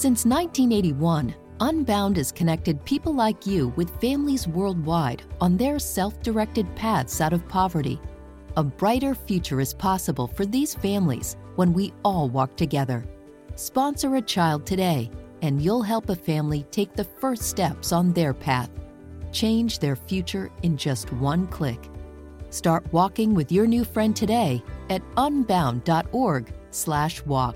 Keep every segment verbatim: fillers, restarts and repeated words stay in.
Since nineteen eighty-one, Unbound has connected people like you with families worldwide on their self-directed paths out of poverty. A brighter future is possible for these families when we all walk together. Sponsor a child today, and you'll help a family take the first steps on their path. Change their future in just one click. Start walking with your new friend today at unbound.org slash walk.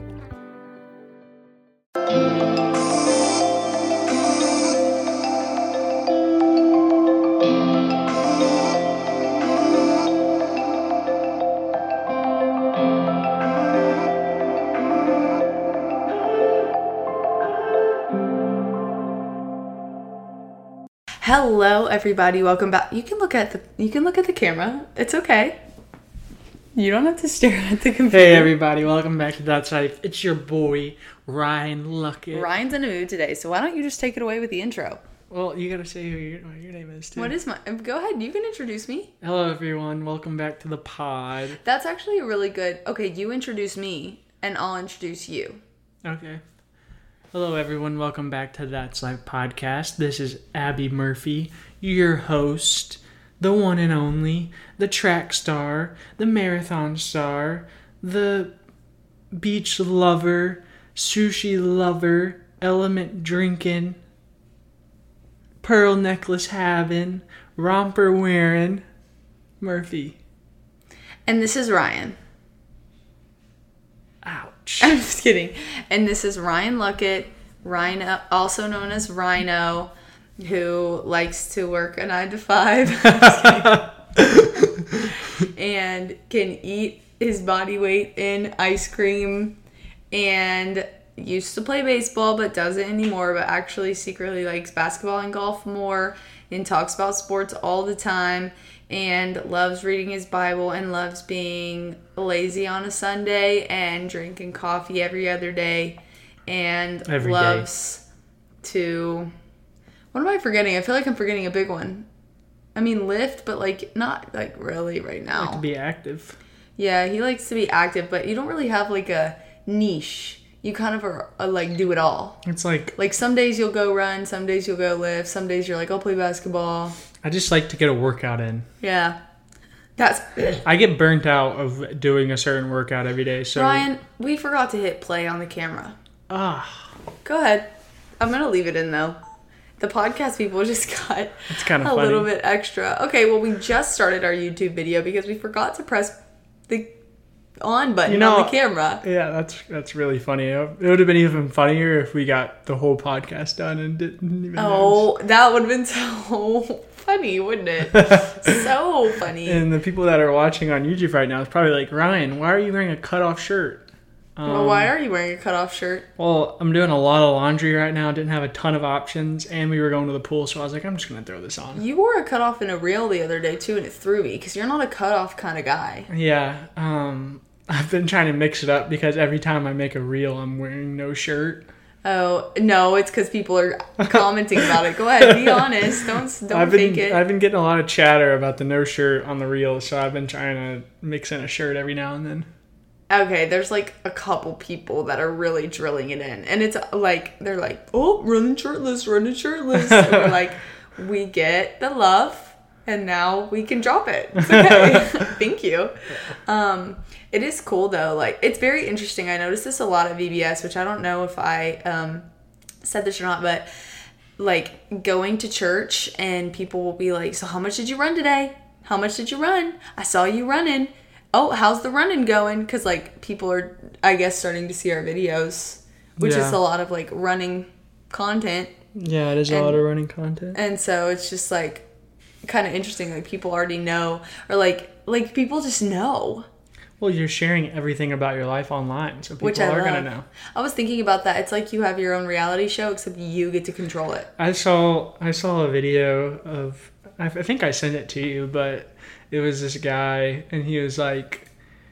Hello, everybody. Welcome back. You can look at the you can look at the camera. It's okay. You don't have to stare at the computer. Hey, everybody. Welcome back to That's Life. It's your boy, Ryan Luckett. Ryan's in a mood today, so why don't you just take it away with the intro? Well, you gotta say who your, what your name is, too. What is my... Go ahead. You can introduce me. Hello, everyone. Welcome back to the pod. That's actually a really good... Okay, you introduce me, and I'll introduce you. Okay. Hello, everyone. Welcome back to That's Life podcast. This is Abby Murphy, your host, the one and only, the track star, the marathon star, the beach lover, sushi lover, element drinking, pearl necklace having, romper wearing, Murphy. And this is Ryan. Ouch. I'm just kidding. And this is Ryan Luckett, Rhino, also known as Rhino, who likes to work a nine to five and can eat his body weight in ice cream, and used to play baseball but doesn't anymore, but actually secretly likes basketball and golf more, and talks about sports all the time, and loves reading his Bible, and loves being lazy on a Sunday and drinking coffee every other day, and every loves day. to... What am I forgetting? I feel like I'm forgetting a big one. I mean, lift, but like not like really right now. Like to be active. Yeah, he likes to be active, but you don't really have like a niche. You kind of are, are like do it all. It's like... Like some days you'll go run, some days you'll go lift, some days you're like, I'll play basketball. I just like to get a workout in. Yeah. That's... I get burnt out of doing a certain workout every day, so... Ryan, we forgot to hit play on the camera. Ah. Go ahead. I'm going to leave it in, though. The podcast people just got it's kind of a funny. little bit extra. Okay, well, we just started our YouTube video because we forgot to press the on button you know, on the camera. Yeah, that's that's really funny. It would have been even funnier if we got the whole podcast done and didn't even Oh, notice. That would have been so funny, wouldn't it? So funny. And the people that are watching on YouTube right now is probably like, Ryan, why are you wearing a cutoff shirt? Um, well, why are you wearing a cutoff shirt? Well, I'm doing a lot of laundry right now. Didn't have a ton of options, and we were going to the pool, so I was like, I'm just going to throw this on. You wore a cutoff in a reel the other day, too, and it threw me, because you're not a cutoff kind of guy. Yeah, um, I've been trying to mix it up, because every time I make a reel, I'm wearing no shirt. Oh, no, it's because people are commenting about it. Go ahead, be honest. Don't, don't I've fake been, it. I've been getting a lot of chatter about the no shirt on the reel, so I've been trying to mix in a shirt every now and then. Okay, there's like a couple people that are really drilling it in. And it's like, they're like, oh, running shirtless, running shirtless. And we're like, we get the love, and now we can drop it. It's okay. Thank you. Um, it is cool, though. Like, it's very interesting. I noticed this a lot at V B S, which I don't know if I um, said this or not, but like going to church and people will be like, so how much did you run today? How much did you run? I saw you running. Oh, how's the running going? Because, like, people are, I guess, starting to see our videos, which yeah. is a lot of, like, running content. Yeah, it is and, a lot of running content. And so it's just, like, kind of interesting. Like, people already know. Or, like, like people just know. Well, you're sharing everything about your life online, so people which I are love. going to know. I was thinking about that. It's like you have your own reality show, except you get to control it. I saw, I saw a video of, I think I sent it to you, but... It was this guy, and he was like,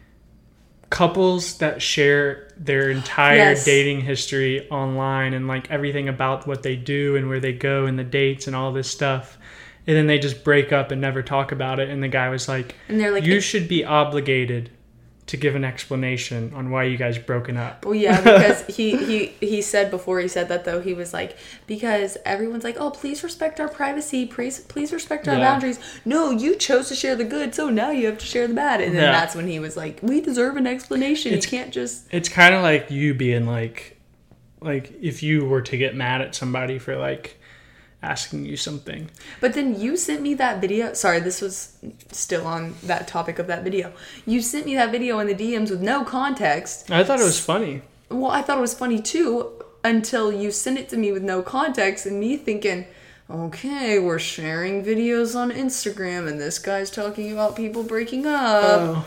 couples that share their entire yes. dating history online and like everything about what they do and where they go and the dates and all this stuff. And then they just break up and never talk about it. And the guy was like, and they're like, you should be obligated to give an explanation on why you guys broken up. Well, yeah, because he, he, he said before he said that, though, he was like, because everyone's like, oh, please respect our privacy. Please, please respect our yeah. boundaries. No, you chose to share the good, so now you have to share the bad. And then yeah. that's when he was like, we deserve an explanation. It's, you can't just... It's kind of like you being like, like, if you were to get mad at somebody for, like, asking you something. But then you sent me that video. Sorry, this was still on that topic of that video. You sent me that video in the D Ms with no context. I thought it was funny. Well, I thought it was funny too until you sent it to me with no context and me thinking, okay, we're sharing videos on Instagram and this guy's talking about people breaking up.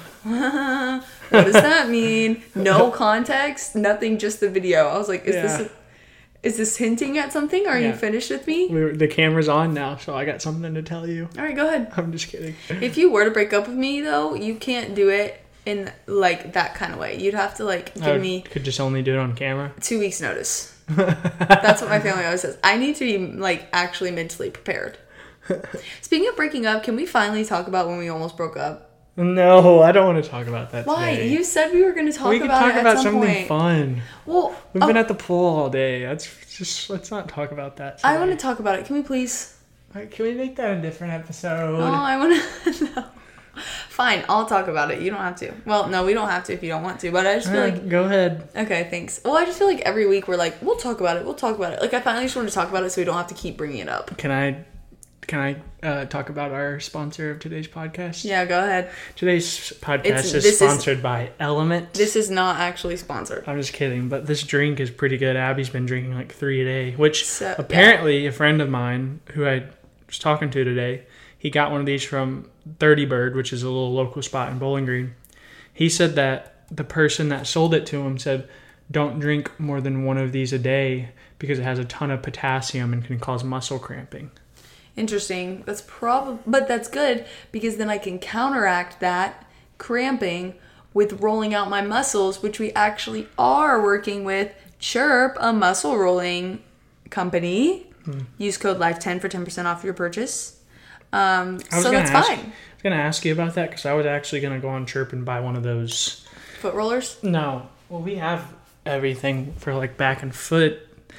Oh. What does that mean? No context, nothing, just the video. I was like, is yeah. this... A, Is this hinting at something? Are yeah. you finished with me? We were, the camera's on now, so I got something to tell you. All right, go ahead. I'm just kidding. If you were to break up with me, though, you can't do it in, like, that kind of way. You'd have to, like, give I me... could just only do it on camera? Two weeks' notice. That's what my family always says. I need to be, like, actually mentally prepared. Speaking of breaking up, can we finally talk about when we almost broke up? No, I don't want to talk about that Why? today. You said we were going to talk we about it We can talk about at some something point. fun. Well, We've oh, been at the pool all day. That's just, let's not talk about that today. I want to talk about it. Can we please? Right, can we make that a different episode? Oh, I want to. No. Fine, I'll talk about it. You don't have to. Well, no, we don't have to if you don't want to. But I just feel uh, like... Go ahead. Okay, thanks. Well, I just feel like every week we're like, we'll talk about it. We'll talk about it. Like, I finally just wanted to talk about it so we don't have to keep bringing it up. Can I... Can I uh, talk about our sponsor of today's podcast? Yeah, go ahead. Today's podcast It's, is sponsored is, by Element. This is not actually sponsored. I'm just kidding, but this drink is pretty good. Abby's been drinking like three a day, which so, apparently yeah. a friend of mine who I was talking to today, he got one of these from thirty Bird, which is a little local spot in Bowling Green. He said that the person that sold it to him said, don't drink more than one of these a day because it has a ton of potassium and can cause muscle cramping. Interesting. That's probably, but that's good because then I can counteract that cramping with rolling out my muscles, which we actually are working with Chirp, a muscle rolling company. Hmm. Use code life ten for ten percent off your purchase. Um, so that's ask, fine. I was going to ask you about that because I was actually going to go on Chirp and buy one of those. Foot rollers? No. Well, we have everything for like back and foot,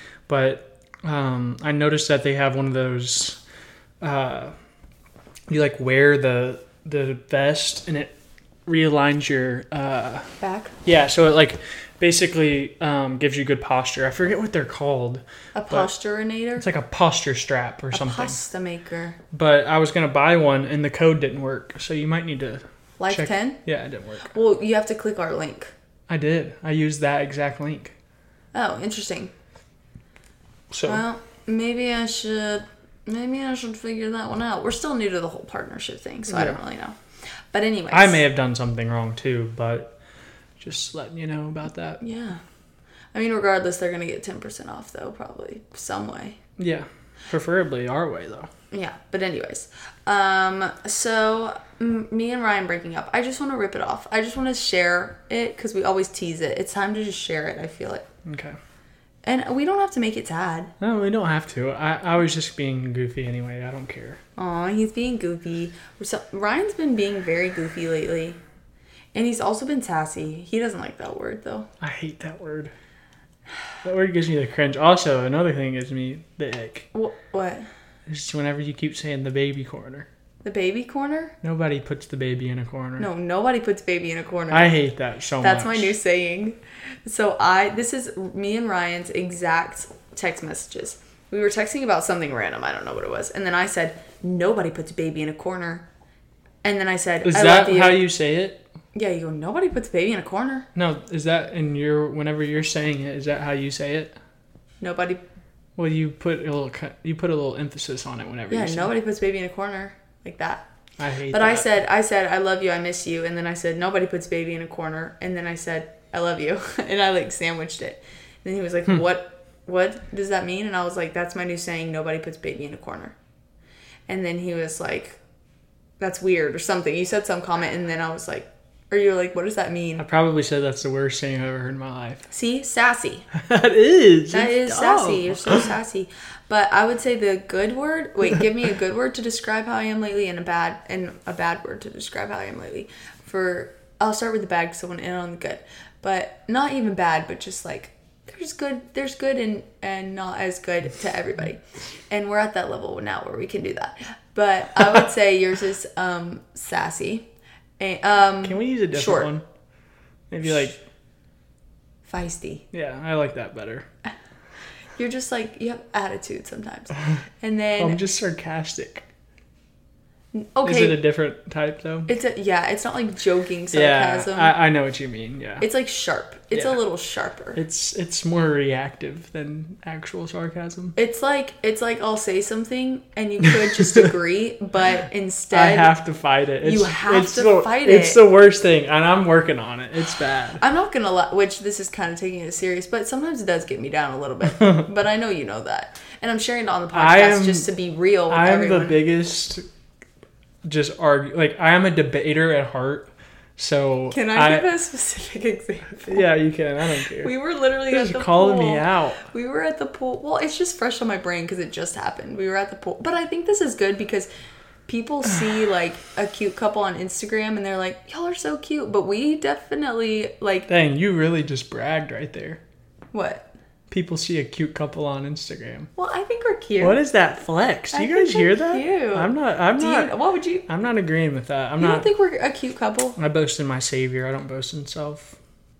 but um, I noticed that they have one of those... Uh, you like wear the the vest and it realigns your uh, back. Yeah, so it like basically um, gives you good posture. I forget what they're called. A posturinator. It's like a posture strap or a something. A pasta maker. But I was gonna buy one and the code didn't work, so you might need to. Life check. ten. Yeah, it didn't work. Well, you have to click our link. I did. I used that exact link. Oh, interesting. So. Well, maybe I should. Maybe I should figure that one out. We're still new to the whole partnership thing, so yeah. I don't really know. But anyways. I may have done something wrong too, but just letting you know about that. Yeah. I mean, regardless, they're going to get ten percent off, though, probably some way. Yeah. Preferably our way, though. Yeah. But anyways. Um. So, m- me and Ryan breaking up. I just want to rip it off. I just want to share it because we always tease it. It's time to just share it, I feel it. Okay. And we don't have to make it sad. No, we don't have to. I, I was just being goofy anyway. I don't care. Aw, he's being goofy. So, Ryan's been being very goofy lately. And he's also been sassy. He doesn't like that word, though. I hate that word. That word gives me the cringe. Also, another thing gives me the ick. Wh- what? It's whenever you keep saying the baby corner. The baby corner? Nobody puts the baby in a corner. No, nobody puts baby in a corner. I hate that so That's much. That's my new saying. So I, this is me and Ryan's exact text messages. We were texting about something random. I don't know what it was. And then I said, nobody puts baby in a corner. And then I said, Is I that love you. how you say it? Yeah, you go, nobody puts baby in a corner. No, is that in your, whenever you're saying it, is that how you say it? Nobody. Well, you put a little, you put a little emphasis on it whenever yeah, you say nobody it. puts baby in a corner. Like that. I hate but that. I said, I said, I love you, I miss you. And then I said, nobody puts baby in a corner. And then I said, I love you. And I like sandwiched it. And then he was like, hmm. what, what does that mean? And I was like, that's my new saying, nobody puts baby in a corner. And then he was like, that's weird or something. You said some comment and then I was like, or you're like, what does that mean? I probably said that's the worst thing I've ever heard in my life. See? Sassy. That is. That is dumb. Sassy. You're so sassy. But I would say the good word. Wait, give me a good word to describe how I am lately, and a bad and a bad word to describe how I am lately. For I'll start with the bad because I want to end on the good. But not even bad, but just like, there's good, there's good and, and not as good to everybody. And we're at that level now where we can do that. But I would say yours is um, sassy. And, um, Can we use a different short. one? Maybe like... Feisty. Yeah, I like that better. You're just like, you have attitude sometimes. And then... I'm just sarcastic. Okay. Is it a different type though? It's a, yeah, it's not like joking sarcasm. Yeah, I, I know what you mean, yeah. It's like sharp. It's Yeah. a little sharper. It's it's more reactive than actual sarcasm. It's like it's like I'll say something and you could just agree, but instead I have to fight it. It's, you have it's to the, fight It's it. the worst thing, and I'm working on it. It's bad. I'm not gonna lie, which this is kind of taking it serious, but sometimes it does get me down a little bit. But I know you know that, and I'm sharing it on the podcast I am- just to be real with I am everyone. the biggest, just argue. Like, I am a debater at heart. So Can I, give a specific example? Yeah, you can. I don't care. We were literally You're at just the calling pool. me out. We were at the pool. Well, it's just fresh on my brain because it just happened. We were at the pool. But I think this is good because people see like a cute couple on Instagram and they're like, y'all are so cute. But we definitely like... Dang, you really just bragged right there. What? People see a cute couple on Instagram. Well, I think we're cute. What is that flex? Do I you guys think hear we're that? cute. I'm not. I'm Do not. you, what would you... I'm not agreeing with that. I'm You not. don't think we're a cute couple? I boast in my savior. I don't boast in self.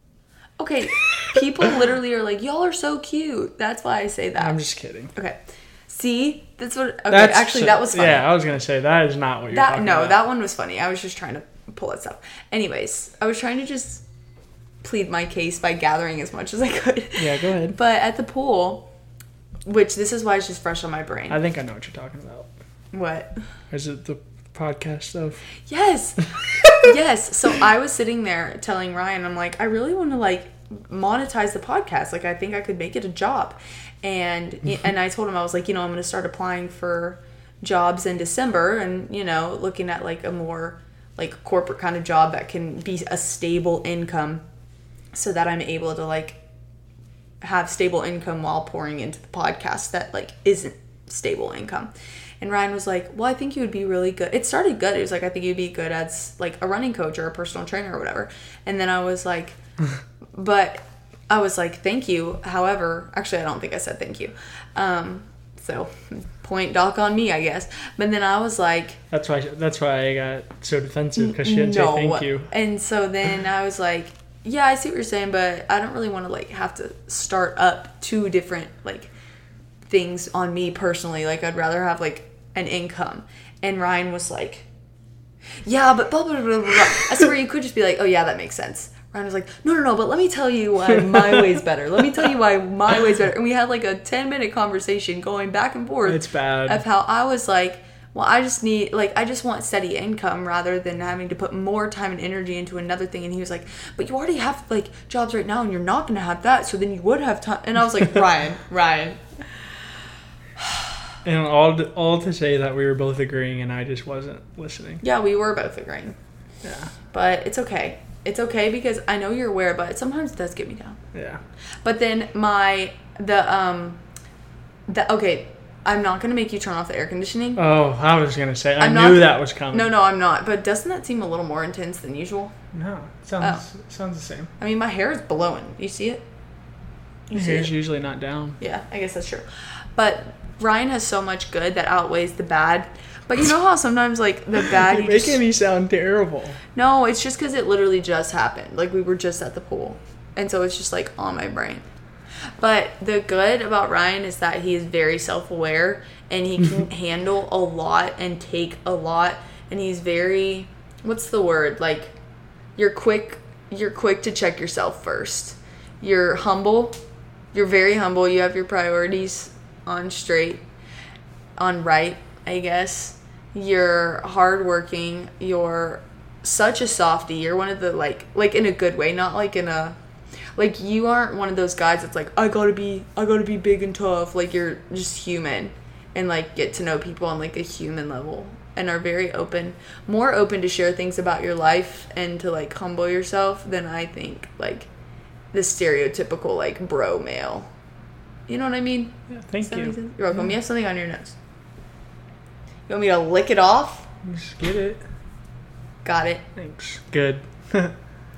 Okay, people literally are like, y'all are so cute. That's why I say that. I'm just kidding. Okay. See? That's what... Okay, That's, actually, that was funny. Yeah, I was gonna say that is not what you're That talking No, about. that one was funny. I was just trying to pull it stuff. Anyways, I was trying to just plead my case by gathering as much as I could. Yeah, go ahead. But at the pool, which this is why it's just fresh on my brain. I think I know what you're talking about. What? Is it the podcast stuff? Yes. Yes. So I was sitting there telling Ryan, I'm like, I really want to like monetize the podcast. Like, I think I could make it a job. And and I told him, I was like, you know, I'm going to start applying for jobs in December and, you know, looking at like a more like corporate kind of job that can be a stable income so that I'm able to like have stable income while pouring into the podcast that like isn't stable income. And Ryan was like, well, I think you would be really good. It started good. It was like, I think you'd be good as like a running coach or a personal trainer or whatever. And then I was like, but I was like, thank you. However, actually, I don't think I said thank you. Um, so point doc on me, I guess. But then I was like, That's why. That's why I got so defensive because she didn't no. say thank you. And so then I was like, yeah, I see what you're saying, but I don't really want to like have to start up two different like things on me personally. Like, I'd rather have like an income. And Ryan was like, yeah, but blah blah blah blah blah. I swear you could just be like, oh yeah, that makes sense. Ryan was like, no no no, but let me tell you why my way's better. Let me tell you why my way's better. And we had like a ten minute conversation going back and forth. It's bad. Of how I was like, well, I just need, like, I just want steady income rather than having to put more time and energy into another thing. And he was like, but you already have, like, jobs right now and you're not going to have that. So then you would have time. And I was like, Ryan, Ryan. And all to, all to say that we were both agreeing and I just wasn't listening. Yeah, we were both agreeing. Yeah. But it's okay. It's okay because I know you're aware, but it sometimes does get me down. Yeah. But then my, the, um, the, okay, I'm not going to make you turn off the air conditioning. Oh, I was going to say, I I'm knew not, that was coming. No, no, I'm not. But doesn't that seem a little more intense than usual? No, it sounds, Oh. it sounds the same. I mean, my hair is blowing. You see it? You Your see hair's it? usually not down. Yeah, I guess that's true. But Ryan has so much good that outweighs the bad. But you know how sometimes, like, the bad... You're you just, making me sound terrible. No, it's just because it literally just happened. Like, we were just at the pool. And so it's just, like, on my brain. But the good about Ryan is that he is very self-aware and he can handle a lot and take a lot. And he's very... What's the word? Like, you're quick... You're quick to check yourself first. You're humble. You're very humble. You have your priorities on straight, on right, I guess. You're hardworking. You're such a softie. You're one of the, like, like in a good way, not like in a, like, you aren't one of those guys that's like, I gotta be, I gotta be big and tough. Like, you're just human and, like, get to know people on, like, a human level and are very open, more open to share things about your life and to, like, humble yourself than I think, like, the stereotypical, like, bro male. You know what I mean? Yeah, thank Does that you. make sense? You're welcome. You have something on your nose. You want me to lick it off? Just get it. Got it. Thanks. Good.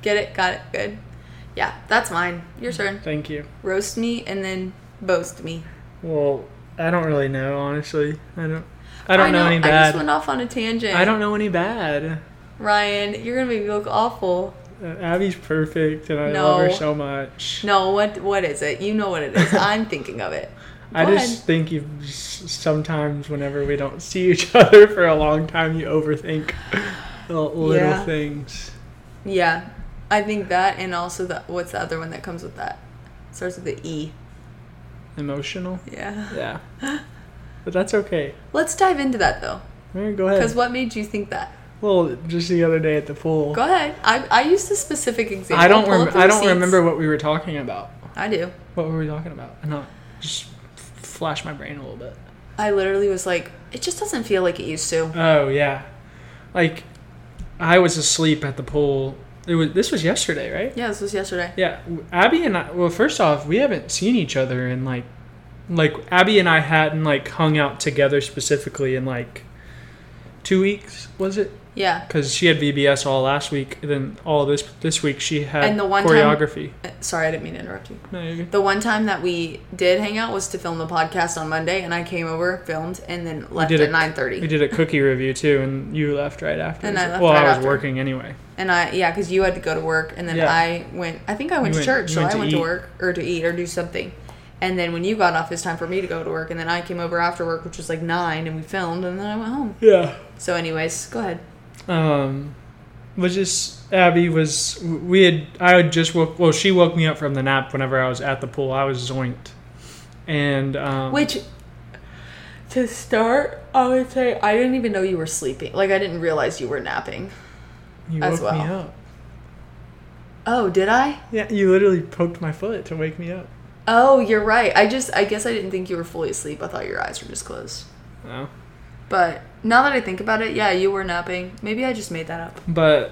Get it? Got it? Good. Yeah, that's mine. Your turn. Thank you. Roast me and then boast me. Well, I don't really know, honestly. I don't I don't I know, know any I bad. just went off on a tangent. I don't know any bad. Ryan, you're going to make me look awful. Uh, Abby's perfect, and I No. love her so much. No, what what is it? You know what it is. I'm thinking of it. Go I just ahead. think you sometimes, whenever we don't see each other for a long time, you overthink the little Yeah. things. Yeah. I think that, and also the what's the other one that comes with that? Starts with the E. Emotional? Yeah. Yeah. But that's okay. Let's dive into that though. All right, go ahead. Because what made you think that? Well, just the other day at the pool. Go ahead. I I used a specific example. I don't. Pull Rem- up the I don't receipts. remember what we were talking about. I do. What were we talking about? I know. Just f- flash my brain a little bit. I literally was like, it just doesn't feel like it used to. Oh yeah, like I was asleep at the pool. It was. This was yesterday, right? Yeah, this was yesterday. Yeah, Abby and I. Well, first off, we haven't seen each other in like, like Abby and I hadn't like hung out together specifically in like two weeks. Was it? Yeah. Because she had V B S all last week, and then all this this week she had And the one time- choreography. Uh, Sorry, I didn't mean to interrupt you. No, you're good. The one time that we did hang out was to film the podcast on Monday, and I came over, filmed, and then left did at a- nine We thirty. did a cookie review too, and you left right after. And I left well, right I was after. working anyway. And I, yeah, because you had to go to work, and then Yeah. I went, I think I went You to went- church, you so went I to went to eat. work, or to eat, or do something. And then when you got off, it's time for me to go to work, and then I came over after work, which was like nine, and we filmed, and then I went home. Yeah. So anyways, go ahead. Um, was just Abby was we had I had just woke well she woke me up from the nap whenever I was at the pool. I was zoinked, and um, Which, to start, I would say I didn't even know you were sleeping. Like, I didn't realize you were napping. you as woke me well. up. Oh, did I? Yeah, you literally poked my foot to wake me up. Oh, you're right. I just, I guess I didn't think you were fully asleep. I thought your eyes were just closed. No. But now that I think about it, yeah, you were napping. Maybe I just made that up. But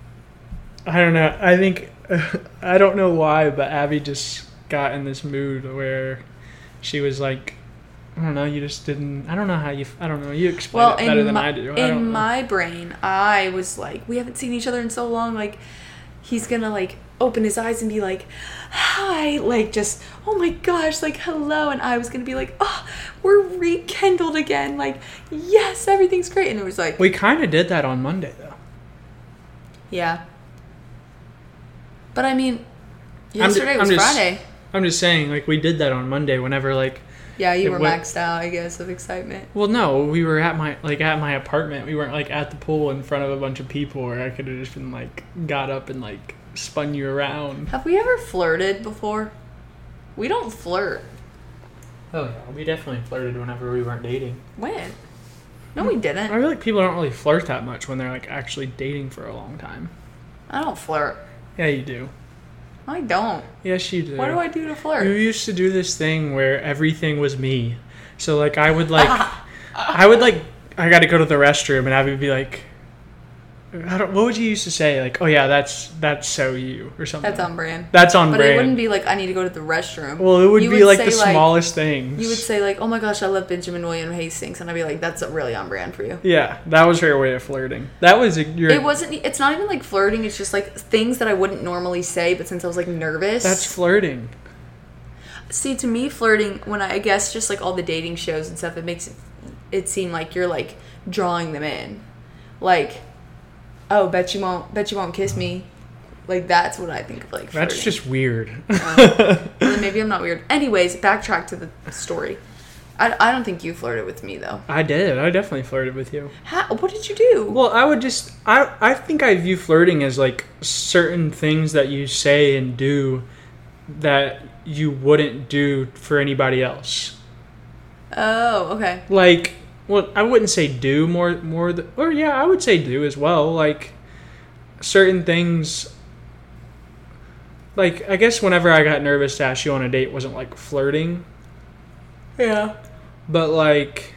I don't know. I think I don't know why, but Abby just got in this mood where she was like, I don't know. You just didn't. I don't know how you. I don't know. You explain Well, it better in than my, I do. I in don't know. my brain, I was like, we haven't seen each other in so long. Like, he's gonna like open his eyes and be like, hi, like just, oh my gosh, like hello. And I was gonna be like, oh, we're rekindled again. Like, yes, everything's great. And it was like, We kind of did that on Monday though. yeah. But I mean, ju- yesterday I'm was just- Friday. I'm just saying, like we did that on Monday. Whenever like. Yeah, you It were went- maxed out, I guess, of excitement. Well, no, we were at my like at my apartment. We weren't like at the pool in front of a bunch of people where I could have just been like got up and like spun you around. Have we ever flirted before? We don't flirt. Oh yeah, we definitely flirted whenever we weren't dating. When? No, we I didn't. feel like people don't really flirt that much when they're like actually dating for a long time. I don't flirt. Yeah, you do. I don't. Yes, you do. What do I do to You flirt? used to do this thing where everything was me. So like I would like, I would like, I got to go to the restroom, and I would be like, I don't. What would you used to say? Like, oh yeah, that's that's so you or something. That's on brand. That's on But brand. it wouldn't be like, I need to go to the restroom. Well, it would You be like say, the smallest things. You would say like, oh my gosh, I love Benjamin William Hastings. And I'd be like, that's really on brand for you. Yeah, that was her way of flirting. That was a, your. It wasn't, it's not even like flirting. It's just like things that I wouldn't normally say. But since I was like nervous. That's flirting. See, to me, flirting, when I, I guess just like all the dating shows and stuff, it makes it, it seem like you're like drawing them in. Like, oh, bet you won't, bet you won't kiss me. Like, that's what I think of like flirting. That's just weird. Well, then maybe I'm not weird. Anyways, backtrack to the story. I, I don't think you flirted with me, though. I did. I definitely flirted with you. How, what did you do? Well, I would just. I I think I view flirting as like certain things that you say and do that you wouldn't do for anybody else. Oh, okay. Like, well, I wouldn't say do more more. Th- or yeah, I would say do as well. Like certain things. Like, I guess whenever I got nervous to ask you on a date wasn't like flirting. Yeah. But like,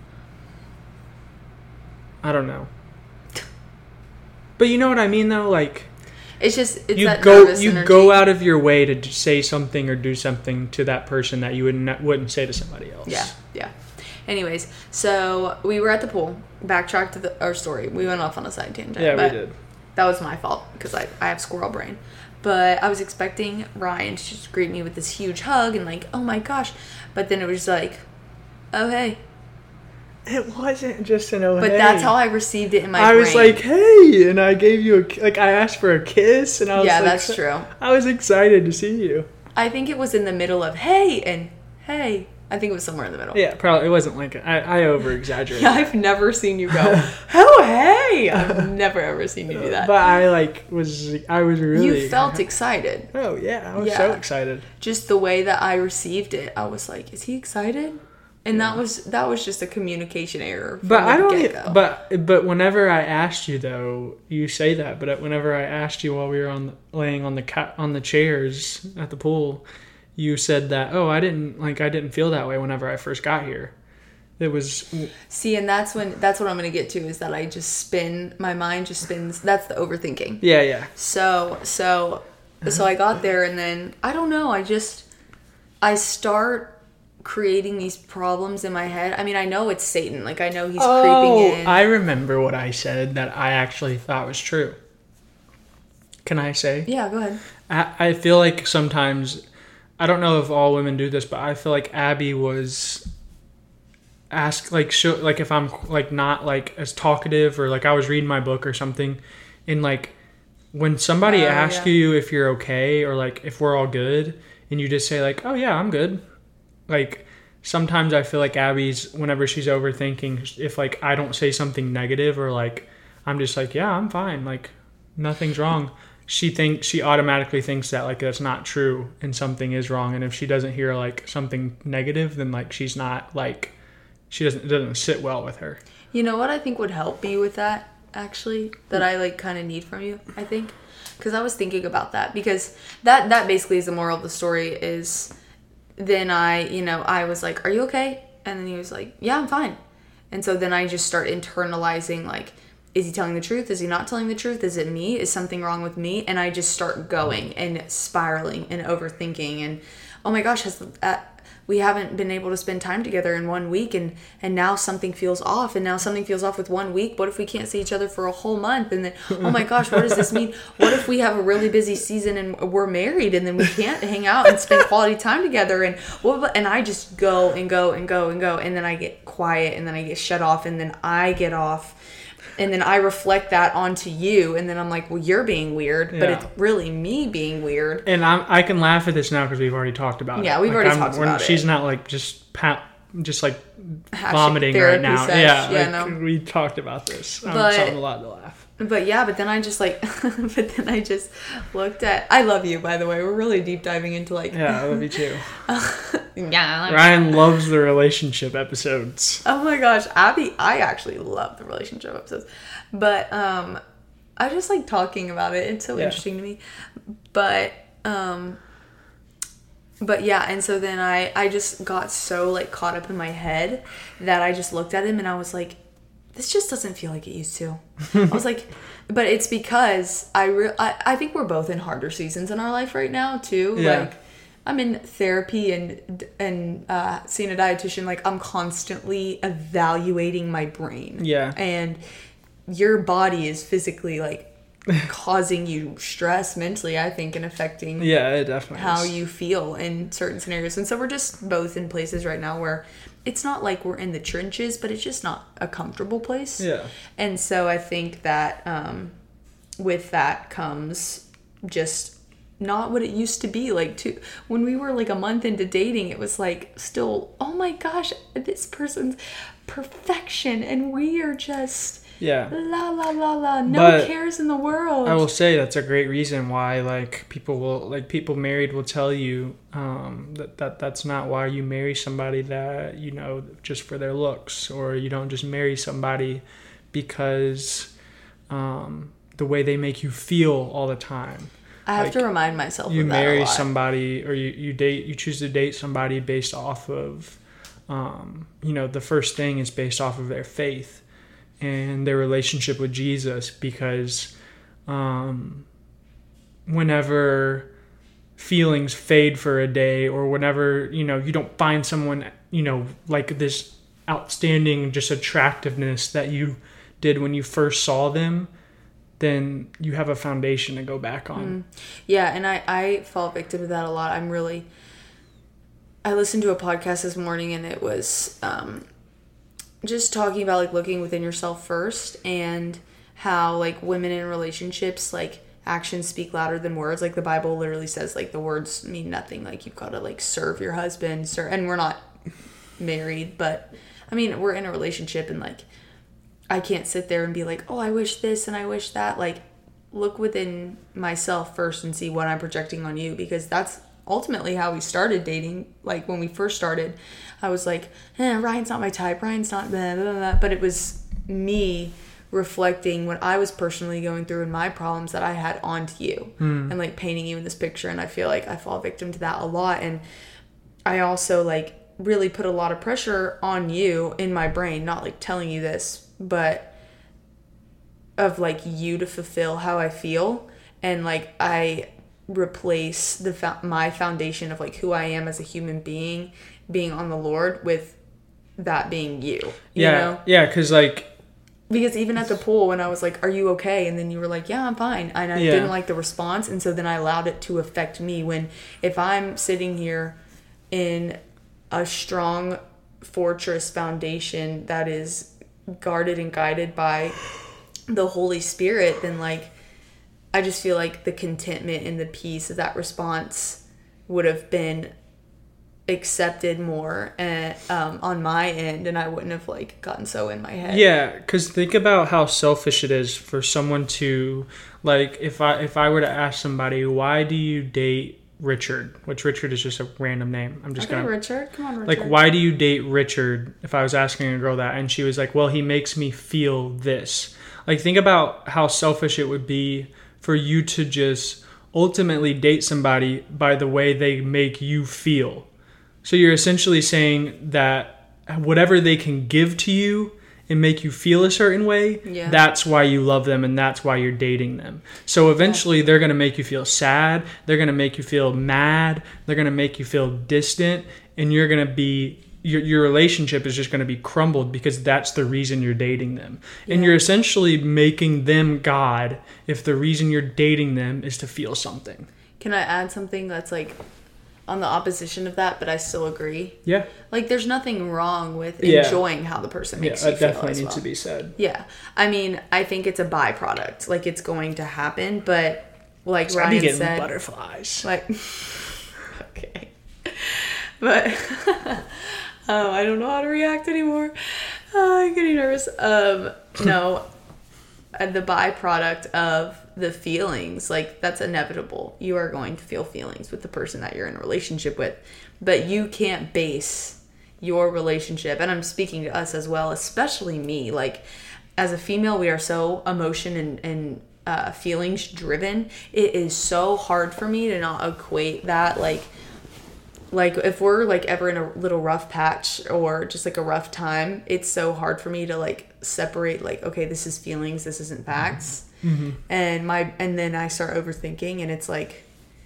I don't know. But you know what I mean, though. Like, It's just, it's you that go, nervous you energy. go out of your way to d- say something or do something to that person that you wouldn't wouldn't say to somebody else. Yeah, yeah. Anyways, so we were at the pool. Backtrack to the, our story. We went off on a side tangent. Yeah, but we did. That was my fault because I, I have squirrel brain. But I was expecting Ryan to just greet me with this huge hug and like, oh my gosh. But then it was like, oh hey. It wasn't just an oh But hey. that's how I received it in my I brain. was like, hey, and I gave you a, like, I asked for a kiss, and I was yeah, like, that's true. I was excited to see you. I think it was in the middle of hey and hey. I think it was somewhere in the middle. Yeah, probably. It wasn't like, I, I over-exaggerated. Yeah, I've never seen you go, oh hey. I've never ever seen you do that. But I, like, was, I was really... You felt excited. Oh, yeah, I was Yeah. so excited. Just the way that I received it, I was like, is he excited? And that was that was just a communication error. From But the I don't. e- get-go. But but whenever I asked you though, you say that. But whenever I asked you while we were on the, laying on the ca- on the chairs at the pool, you said that. Oh, I didn't like. I didn't feel that way whenever I first got here. It was. See, and that's when that's what I'm gonna get to is that I just spin my mind just spins. That's the overthinking. Yeah, yeah. So so so I got there and then I don't know. I just I start creating these problems in my head. I mean, I know it's Satan. Like, I know he's Oh, creeping in. I remember what I said that I actually thought was true. Can I say? Yeah, go ahead. I, I feel like sometimes, I don't know if all women do this, but I feel like Abby was asked, like, show, like if I'm like not like as talkative or like I was reading my book or something, and like when somebody Oh, asks yeah. you if you're okay or like if we're all good, and you just say like, oh yeah, I'm good. Like, sometimes I feel like Abby's, whenever she's overthinking, if, like, I don't say something negative or, like, I'm just like, yeah, I'm fine. Like, nothing's wrong. She thinks, she automatically thinks that, like, that's not true and something is wrong. And if she doesn't hear, like, something negative, then, like, she's not, like, she doesn't, it doesn't sit well with her. You know what I think would help me with that, actually, that I, like, kind of need from you, I think? Because I was thinking about that. Because that, that basically is the moral of the story is... Then I, you know, I was like, are you okay? And then he was like, yeah, I'm fine. And so then I just start internalizing, like, is he telling the truth? Is he not telling the truth? Is it me? Is something wrong with me? And I just start going and spiraling and overthinking. And, oh my gosh, has uh, we haven't been able to spend time together in one week. And, and now something feels off. And now something feels off with one week. What if we can't see each other for a whole month? And then, oh my gosh, what does this mean? What if we have a really busy season and we're married and then we can't hang out and spend quality time together? And what about, and I just go and go and go and go. And then I get quiet and then I get shut off and then I get off. And then I reflect that onto you. And then I'm like, well, you're being weird. But Yeah. it's really me being weird. And I'm, I can laugh at this now because we've already talked about it. Yeah, we've Like, already I'm- talked when about She's it. not like just pat, just like Hashtag vomiting right therapy now. sesh. Yeah, Yeah, like, no. we talked about this. I'm But- so I'm allowed to laugh. But yeah, but then I just like, but then I just looked at, I love you, by the way. We're really deep diving into like, Yeah, I love you too. yeah. I like- Ryan loves the relationship episodes. Oh my gosh, Abby, I actually love the relationship episodes. But um I just like talking about it. It's so Yeah. interesting to me. But um but yeah, and so then I I just got so like caught up in my head that I just looked at him and I was like, this just doesn't feel like it used to. I was like, but it's because I, re- I I think we're both in harder seasons in our life right now too. Yeah. Like I'm in therapy and and uh, seeing a dietitian. Like I'm constantly evaluating my brain. Yeah. And your body is physically like causing you stress mentally, I think, and affecting Yeah, it definitely how is. you feel in certain scenarios. And so we're just both in places right now where it's not like we're in the trenches, but it's just not a comfortable place. Yeah. And so I think that um, with that comes just not what it used to be. Like to, when we were like a month into dating, it was like still, oh my gosh, this person's perfection. And we are just Yeah. la, la, la, la. No But cares in the world. I will say that's a great reason why, like, people will, like, people married will tell you um, that, that that's not why you marry somebody that, you know, just for their looks, or you don't just marry somebody because um, the way they make you feel all the time. I have like, to remind myself You of that a marry lot. somebody, or you, you date, you choose to date somebody based off of, um, you know, the first thing is based off of their faith and their relationship with Jesus, because um, whenever feelings fade for a day, or whenever, you know, you don't find someone, you know, like this outstanding just attractiveness that you did when you first saw them, then you have a foundation to go back on. Mm. Yeah, and I, I fall victim to that a lot. I'm really... I listened to a podcast this morning, and it was um, just talking about, like, looking within yourself first, and how, like, women in relationships, like, actions speak louder than words. Like, the Bible literally says, like, the words mean nothing. Like, you've got to, like, serve your husband. Serve, and we're not married, but, I mean, we're in a relationship, and, like, I can't sit there and be like, oh, I wish this and I wish that. Like, look within myself first and see what I'm projecting on you, because that's ultimately how we started dating. Like, when we first started, I was like, eh, Ryan's not my type. Ryan's not blah, blah, blah. But it was me reflecting what I was personally going through and my problems that I had onto you, mm. and, like, painting you in this picture. And I feel like I fall victim to that a lot. And I also, like, really put a lot of pressure on you in my brain, not, like, telling you this, but of, like, you to fulfill how I feel. And, like, I replace the fo- my foundation of, like, who I am as a human being being on the Lord with that being you, you yeah know? Yeah, because, like, because even at the pool, when I was like, are you okay? And then you were like, yeah, I'm fine. And I yeah. didn't like the response. And so then I allowed it to affect me. When if I'm sitting here in a strong fortress foundation that is guarded and guided by the Holy Spirit, then, like, I just feel like the contentment and the peace of that response would have been accepted more and, um, on my end, and I wouldn't have, like, gotten so in my head. Yeah, because think about how selfish it is for someone to, like, if I if I were to ask somebody, why do you date Richard, which Richard is just a random name. I'm just okay, gonna Richard, come on, Richard. Like, why do you date Richard? If I was asking a girl that, and she was like, well, he makes me feel this. Like, think about how selfish it would be for you to just ultimately date somebody by the way they make you feel. So you're essentially saying that whatever they can give to you and make you feel a certain way, yeah. that's why you love them, and that's why you're dating them. So eventually they're going to make you feel sad, they're going to make you feel mad, they're going to make you feel distant, and you're going to be your your relationship is just going to be crumbled because that's the reason you're dating them. Yeah. And you're essentially making them God if the reason you're dating them is to feel something. Can I add something that's, like, on the opposition of that, but I still agree? Yeah. Like, there's nothing wrong with yeah. enjoying how the person makes yeah, you feel. That definitely as needs well. to be said. Yeah. I mean, I think it's a byproduct. Like, it's going to happen, but like so Ryan I'd be getting said, butterflies. Like, okay. But, oh, I don't know how to react anymore. Oh, I'm getting nervous. Um, no, the byproduct of the feelings, like, that's inevitable. You are going to feel feelings with the person that you're in a relationship with, but you can't base your relationship, and I'm speaking to us as well, especially me, like, as a female, we are so emotion and, and uh, feelings driven. It is so hard for me to not equate that, like, like if we're, like, ever in a little rough patch or just, like, a rough time, it's so hard for me to, like, separate, like, okay, this is feelings, this isn't facts. Mm-hmm. And my and then I start overthinking, and it's like,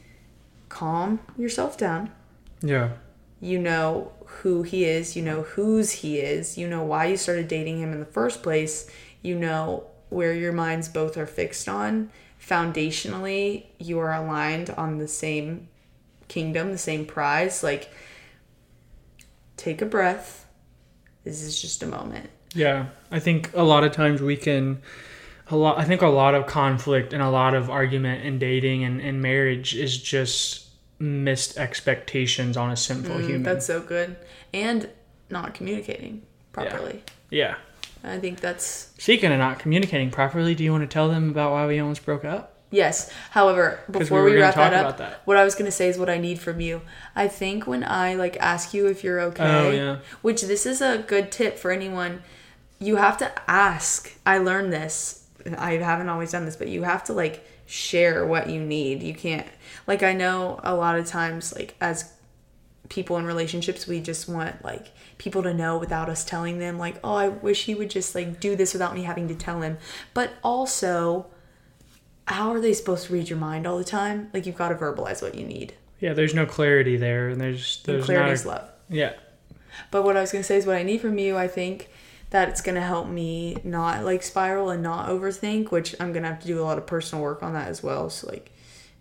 calm yourself down. Yeah. You know who he is, you know whose he is, you know why you started dating him in the first place, you know where your minds both are fixed on. Foundationally, you are aligned on the same kingdom, the same prize. Like, take a breath. This is just a moment. Yeah. I think a lot of times we can a lot I think a lot of conflict and a lot of argument in dating and, and marriage is just missed expectations on a sinful mm, human. That's so good. And not communicating properly. Yeah. yeah. I think that's... Speaking of not communicating properly, do you want to tell them about why we almost broke up? Yes. However, before we, we wrap that up, that. what I was going to say is what I need from you. I think when I, like, ask you if you're okay, oh, yeah. which this is a good tip for anyone, you have to ask. I learned this. I haven't always done this, but you have to, like, share what you need. You can't, like, I know a lot of times, like, as people in relationships, we just want, like, people to know without us telling them, like, oh, I wish he would just, like, do this without me having to tell him. But also, how are they supposed to read your mind all the time? Like, you've got to verbalize what you need. Yeah, there's no clarity there, and there's there's and clarity's not a, love. Yeah. But what I was going to say is what I need from you, I think that it's going to help me not like spiral and not overthink, which I'm going to have to do a lot of personal work on that as well. So like,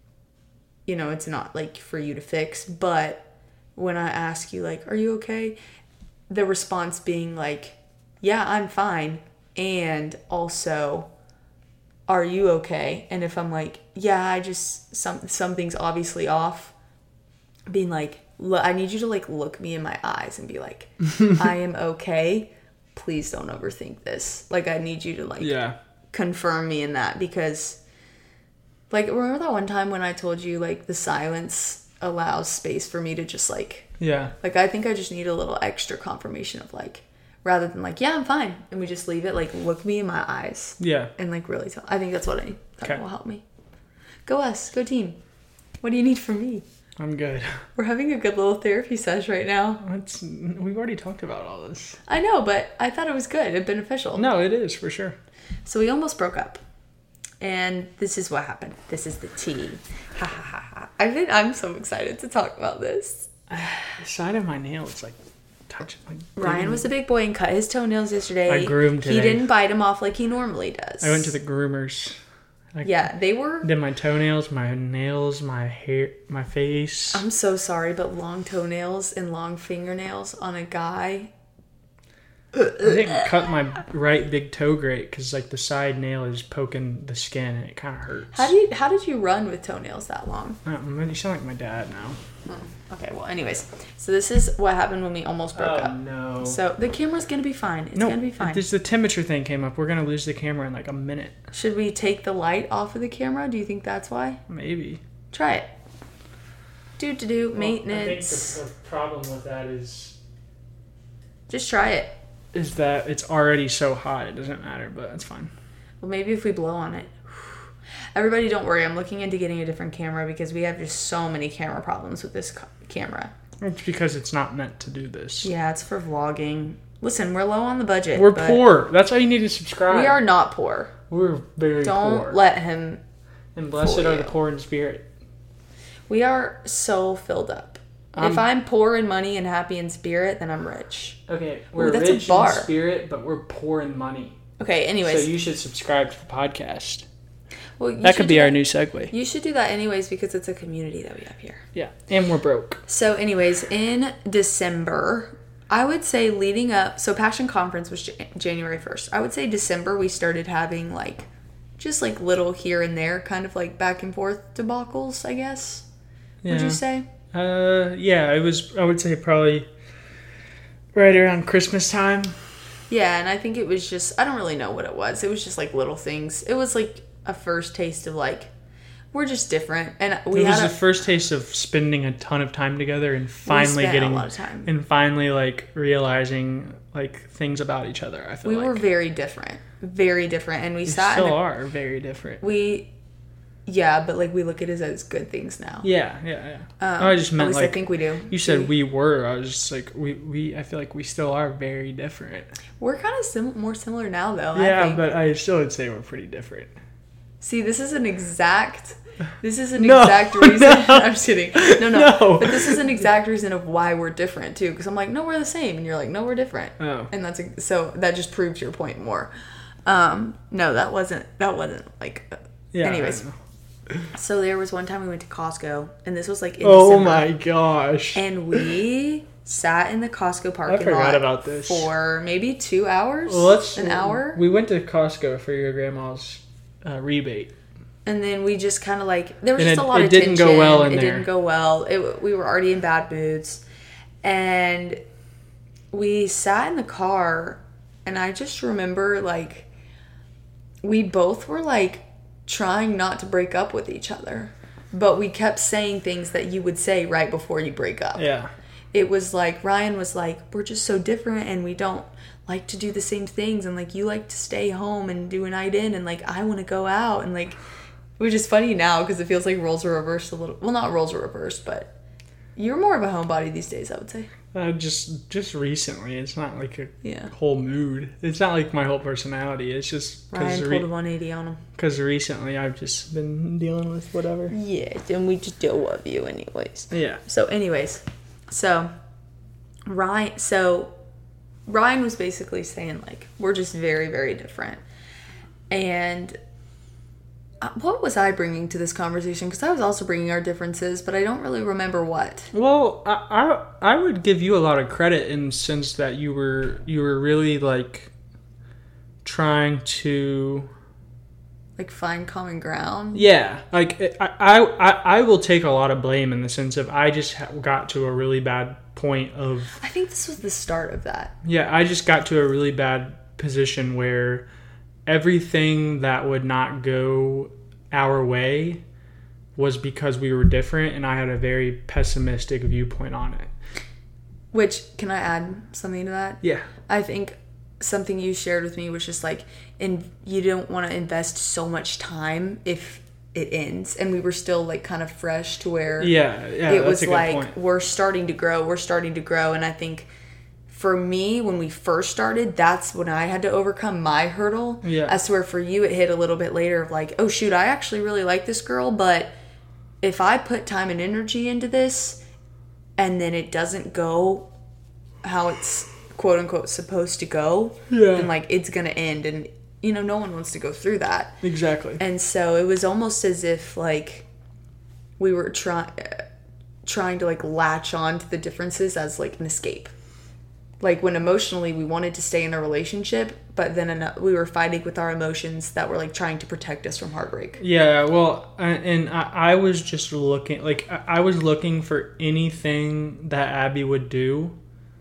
you know, it's not like for you to fix, but when I ask you like, are you okay? The response being like, yeah, I'm fine. And also, are you okay? And if I'm like, yeah, I just, some something's obviously off, being like, I need you to like look me in my eyes and be like, I am okay. Please don't overthink this. Like, I need you to like yeah. confirm me in that, because like, remember that one time when I told you like the silence allows space for me to just like, yeah. Like, I think I just need a little extra confirmation of like, rather than like, yeah, I'm fine, and we just leave it, like, look me in my eyes. Yeah. And like really tell. I think that's what I need. That Okay. will help me. Go us. Go team. What do you need from me? I'm good. We're having a good little therapy sesh right now. It's, we've already talked about all this. I know, but I thought it was good and beneficial. No, it is, for sure. So we almost broke up. And this is what happened. This is the tea. Ha ha ha ha. I think I'm so excited to talk about this. The side of my nail is like touching. Like, Ryan was a big boy and cut his toenails yesterday. I groomed today. He didn't bite them off like he normally does. I went to the groomers. I Yeah, they were... did my toenails, my nails, my hair, my face. I'm so sorry, but long toenails and long fingernails on a guy... I didn't cut my right big toe great because like the side nail is poking the skin and it kind of hurts. How do you? How did you run with toenails that long? I don't know, you sound like my dad now. Oh, okay, well, anyways. So this is what happened when we almost broke Oh, up. no. So the camera's going to be fine. It's No, going to be fine. This the temperature thing came up. We're going to lose the camera in like a minute. Should we take the light off of the camera? Do you think that's why? Maybe. Try it. Do to do maintenance. I think the, the problem with that is Just try it. is that it's already so hot. It doesn't matter, but it's fine. Well, maybe if we blow on it. Everybody, don't worry. I'm looking into getting a different camera because we have just so many camera problems with this co- camera. It's because it's not meant to do this. Yeah, it's for vlogging. Listen, we're low on the budget. We're but poor. That's why you need to subscribe. We are not poor. We're very Don't poor. let him. And blessed fool are you. the poor in spirit. We are so filled up. Um, if I'm poor in money and happy in spirit, then I'm rich. Okay, we're that's a rich bar. in spirit, but we're poor in money. Okay, anyways. So you should subscribe to the podcast. well, you That should could be do our that- new segue. You should do that anyways because it's a community that we have here. Yeah, and we're broke. So anyways, in December, I would say leading up, so Passion Conference was Jan- January first. I would say December we started having like, just like little here and there, kind of like back and forth debacles, I guess. Yeah. Would you say? Uh, yeah, it was, I would say probably right around Christmas time. Yeah, and I think it was just, I don't really know what it was. It was just like little things. It was like a first taste of like, we're just different. And we it was had the a, first taste of spending a ton of time together and we finally spent getting a lot of time. and finally like realizing like things about each other. I feel We like were very different. Very different. And we, we sat still in a, are very different. we, yeah, but like we look at it as good things now. Yeah, yeah, yeah. Um, I just at meant least like I think we do. you said we were. I was just like we, we. I feel like we still are very different. We're kind of sim- more similar now, though. I Yeah, think. but I still would say we're pretty different. See, this is an exact. This is an No, exact reason. no. I'm just kidding. No, no, No. But this is an exact reason of why we're different too. Because I'm like, no, we're the same, and you're like, no, we're different. Oh. And that's a, so that just proves your point more. Um, no, that wasn't. That wasn't like. Uh, Yeah. anyways, I know. so there was one time we went to Costco, and this was like in Oh December, my gosh. and we sat in the Costco parking forgot lot about this. for maybe two hours. Well, let's an hour. We went to Costco for your grandma's uh, rebate. And then we just kind of like, there was And just it- a lot it of didn't tension. go well in it there. didn't go well. It, we were already in bad moods. And we sat in the car, and I just remember like, we both were like trying not to break up with each other. But we kept saying things that you would say right before you break up. Yeah. It was like, Ryan was like, we're just so different and we don't like to do the same things. And like, you like to stay home and do a night in. And like, I want to go out. And like, which is funny now because it feels like roles are reversed a little. Well, not roles are reversed, but you're more of a homebody these days, I would say. Uh, just just recently. It's not like a Yeah. whole mood. It's not like my whole personality. It's just Ryan because pulled a one eighty on him. Because recently I've just been dealing with whatever. Yes, and we just still love you anyways. Yeah. So anyways, so, Ryan, so Ryan was basically saying, like, we're just very, very different. And what was I bringing to this conversation? Because I was also bringing our differences, but I don't really remember what. Well, I, I I would give you a lot of credit in the sense that you were you were really like trying to like find common ground. Yeah, like I I I will take a lot of blame in the sense of I just got to a really bad point of. I think this was the start of that. Yeah, I just got to a really bad position where everything that would not go our way was because we were different, and I had a very pessimistic viewpoint on it. Which, can I add something to that? Yeah. I think something you shared with me was just like, and you don't want to invest so much time if it ends. And we were still like kind of fresh to where yeah, yeah, it that's was a good like, point. we're starting to grow, we're starting to grow. And I think for me, when we first started, that's when I had to overcome my hurdle. Yeah. I swear for you, it hit a little bit later of like, oh shoot, I actually really like this girl, but if I put time and energy into this and then it doesn't go how it's quote unquote supposed to go, yeah. then like it's gonna end. And you know, no one wants to go through that. Exactly. And so it was almost as if like we were trying trying to like latch on to the differences as like an escape. Like when emotionally we wanted to stay in a relationship, but then we were fighting with our emotions that were like trying to protect us from heartbreak. Yeah, well, and I, I was just looking, like I was looking for anything that Abby would do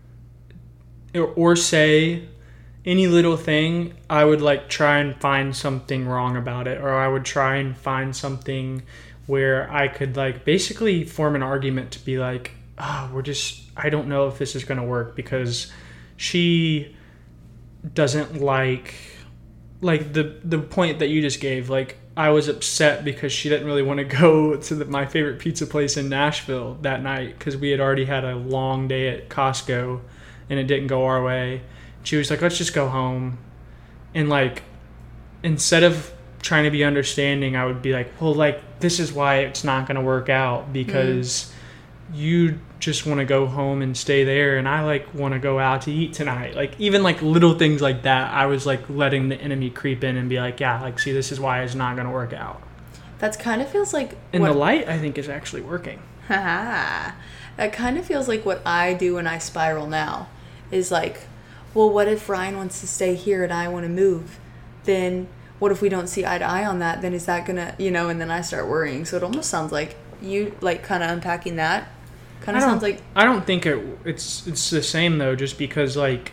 or, or say, any little thing. I would like try and find something wrong about it, or I would try and find something where I could like basically form an argument to be like, oh, we're just, I don't know if this is going to work because she doesn't like, like the, the point that you just gave, like I was upset because she didn't really want to go to the, my favorite pizza place in Nashville that night because we had already had a long day at Costco and it didn't go our way. She was like, let's just go home. And like, instead of trying to be understanding, I would be like, well, like, this is why it's not going to work out because mm. you just want to go home and stay there. And I like want to go out to eat tonight. Like even like little things like that, I was like letting the enemy creep in and be like, yeah, like, see, this is why it's not going to work out. That's kind of feels like. And what... the light, I think, is actually working. Haha. That kind of feels like what I do when I spiral now is like, well, what if Ryan wants to stay here and I want to move? Then what if we don't see eye to eye on that? Then is that gonna, you know, and then I start worrying. So it almost sounds like you like kind of unpacking that. Kind of sounds like. I don't think it, it's it's the same though, just because like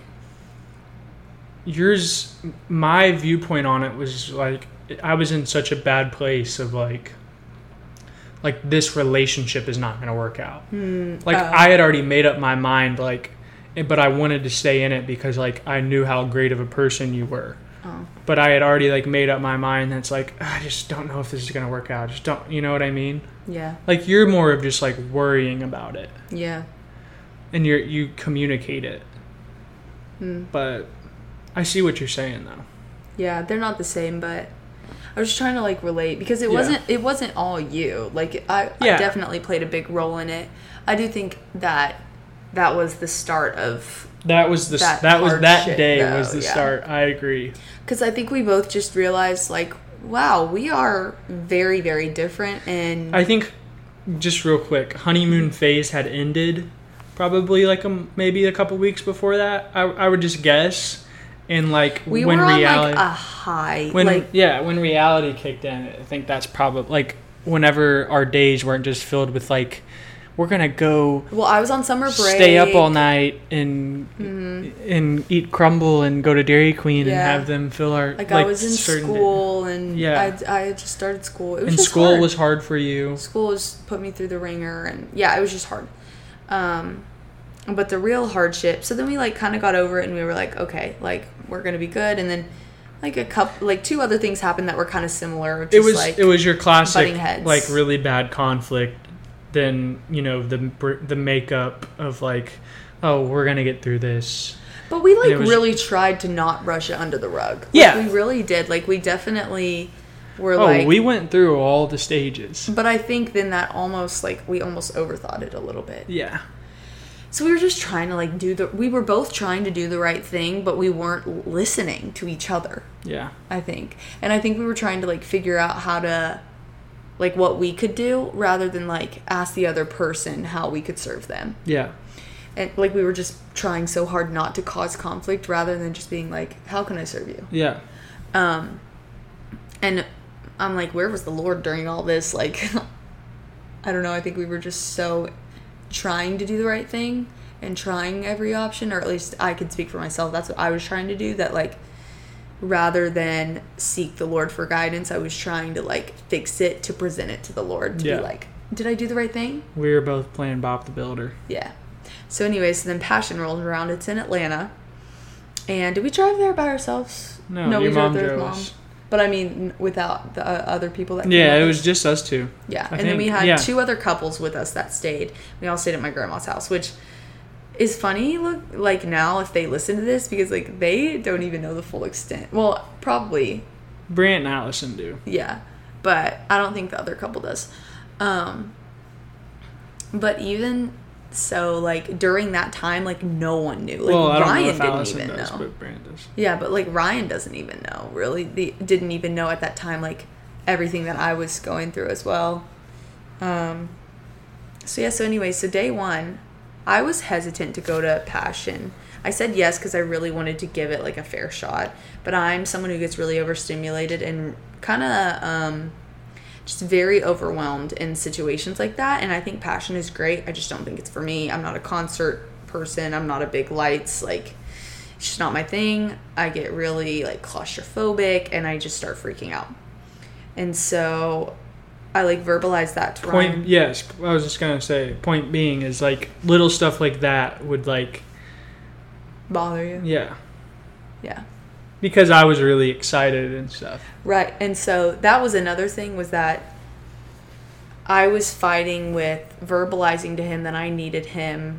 yours, my viewpoint on it was like I was in such a bad place of like, like this relationship is not going to work out. Mm, like uh, I had already made up my mind, like, but I wanted to stay in it because like I knew how great of a person you were. Oh. But I had already like made up my mind that's like, I just don't know if this is going to work out. Just don't, you know what I mean? Yeah. Like you're more of just like worrying about it. Yeah. And you you communicate it. Mm. But I see what you're saying though. Yeah, they're not the same, but I was just trying to like relate because it yeah. wasn't it wasn't all you. Like I, yeah. I definitely played a big role in it. I do think that that was the start of that was the that, that was that day though, was the yeah. start. I agree. Because I think we both just realized like, wow, we are very very different. And I think just real quick, honeymoon phase had ended probably like a, maybe a couple weeks before that. I I would just guess. And like we when were on reality, like a high, when like, yeah, when reality kicked in, I think that's probably like whenever our days weren't just filled with like we're gonna go. Well, I was on summer break, stay up all night and mm-hmm. and eat crumble and go to Dairy Queen yeah. and have them fill our like, like I was in school day. and yeah, I I had just started school. It was and just school hard. was hard for you. School was put me through the ringer, and yeah, it was just hard. Um, but the real hardship. So then we like kind of got over it, and we were like, okay, like we're gonna be good. And then like a couple, like two other things happened that were kind of similar. Just, it was like, it was your classic heads. like really bad conflict. Then you know the the makeup of like, oh, we're gonna get through this. But we like was, really tried to not brush it under the rug. Like, yeah, we really did. Like we definitely were oh, like. we went through all the stages. But I think then that almost like we almost overthought it a little bit. Yeah. So we were just trying to like do the, we were both trying to do the right thing, but we weren't listening to each other. Yeah. I think. And I think we were trying to like figure out how to, like what we could do rather than like ask the other person how we could serve them. Yeah. And like we were just trying so hard not to cause conflict rather than just being like, how can I serve you? Yeah. Um, and I'm like, where was the Lord during all this? Like, I don't know. I think we were just so trying to do the right thing and trying every option, or at least I could speak for myself. That's what I was trying to do. That like, rather than seek the Lord for guidance, I was trying to like fix it to present it to the Lord to yeah. be like, did I do the right thing? We were both playing Bob the Builder. Yeah. So anyways, so then Passion rolls around. It's in Atlanta. And did we drive there by ourselves? No, no your we drove mom there with drove mom. us. But I mean, without the uh, other people that came Yeah, with it us. was just us two. Yeah, I and think, then we had yeah. two other couples with us that stayed. We all stayed at my grandma's house, which is funny, look, like now if they listen to this, because like they don't even know the full extent. Well, probably. Brant and Allison do. Yeah, but I don't think the other couple does. Um, but even so, like during that time, like no one knew. Like well, I don't Ryan know if didn't Allison even does, know. but Brant does. Yeah, but like Ryan doesn't even know. Really, they didn't even know at that time like everything that I was going through as well. Um. So yeah. So anyway, so day one, I was hesitant to go to Passion. I said yes because I really wanted to give it like a fair shot. But I'm someone who gets really overstimulated and kind of um, just very overwhelmed in situations like that. And I think Passion is great. I just don't think it's for me. I'm not a concert person. I'm not a big lights. Like, it's just not my thing. I get really like claustrophobic and I just start freaking out. And so I like verbalized that to Ryan. Point, yes, I was just gonna say. Point being is like little stuff like that would like Bother you? yeah, Yeah. because I was really excited and stuff. Right. And so that was another thing, was that I was fighting with verbalizing to him that I needed him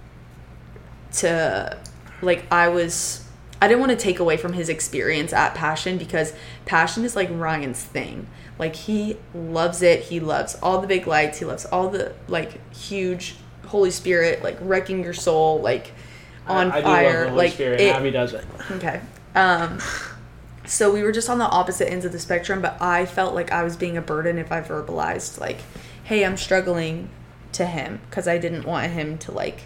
to, like, I was, I didn't want to take away from his experience at Passion, because Passion is like Ryan's thing. Like, he loves it. He loves all the big lights. He loves all the, like, huge Holy Spirit, like, wrecking your soul, like, on I, I fire. do love the Holy like Spirit. it, Abby does it. Okay. Um, so we were just on the opposite ends of the spectrum, but I felt like I was being a burden if I verbalized, like, hey, I'm struggling, to him, because I didn't want him to, like,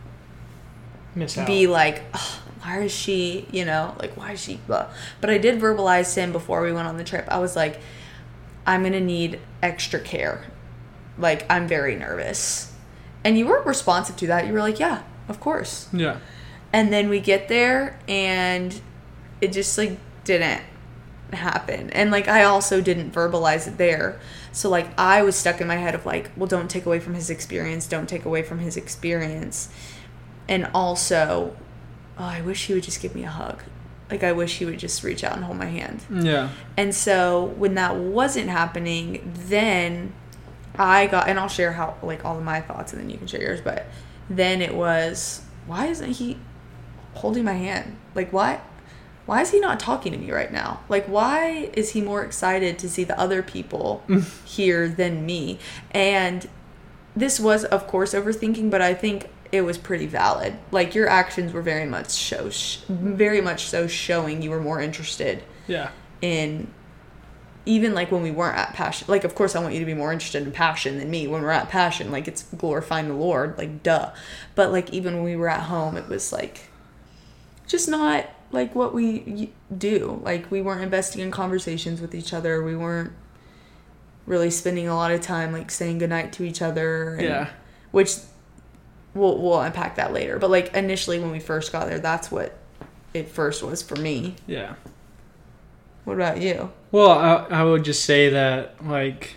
Miss out. be like, oh, why is she, you know, like, why is she, blah. But I did verbalize to him before we went on the trip. I was like, I'm going to need extra care. Like, I'm very nervous. And you were responsive to that. You were like, yeah, of course. Yeah. And then we get there, and it just, like, didn't happen. And, like, I also didn't verbalize it there. So, like, I was stuck in my head of, like, well, don't take away from his experience. Don't take away from his experience. And also, oh, I wish he would just give me a hug. Like, I wish he would just reach out and hold my hand. Yeah. And so, when that wasn't happening, then I got, and I'll share how, like, all of my thoughts, and then you can share yours, but then it was, why isn't he holding my hand? Like, why why is he not talking to me right now? Like, why is he more excited to see the other people here than me? And this was, of course, overthinking, but I think it was pretty valid. Like, your actions were very much show sh- very much so showing you were more interested Yeah. in, even like when we weren't at Passion, like, of course I want you to be more interested in Passion than me when we're at Passion, like, it's glorifying the Lord, like, duh. But like, even when we were at home, it was like just not like what we do. Like, we weren't investing in conversations with each other. We weren't really spending a lot of time like saying goodnight to each other, and, Yeah. which we'll, we'll unpack that later. But like, initially when we first got there, that's what it first was for me. Yeah. What about you? Well, I, I would just say that, like,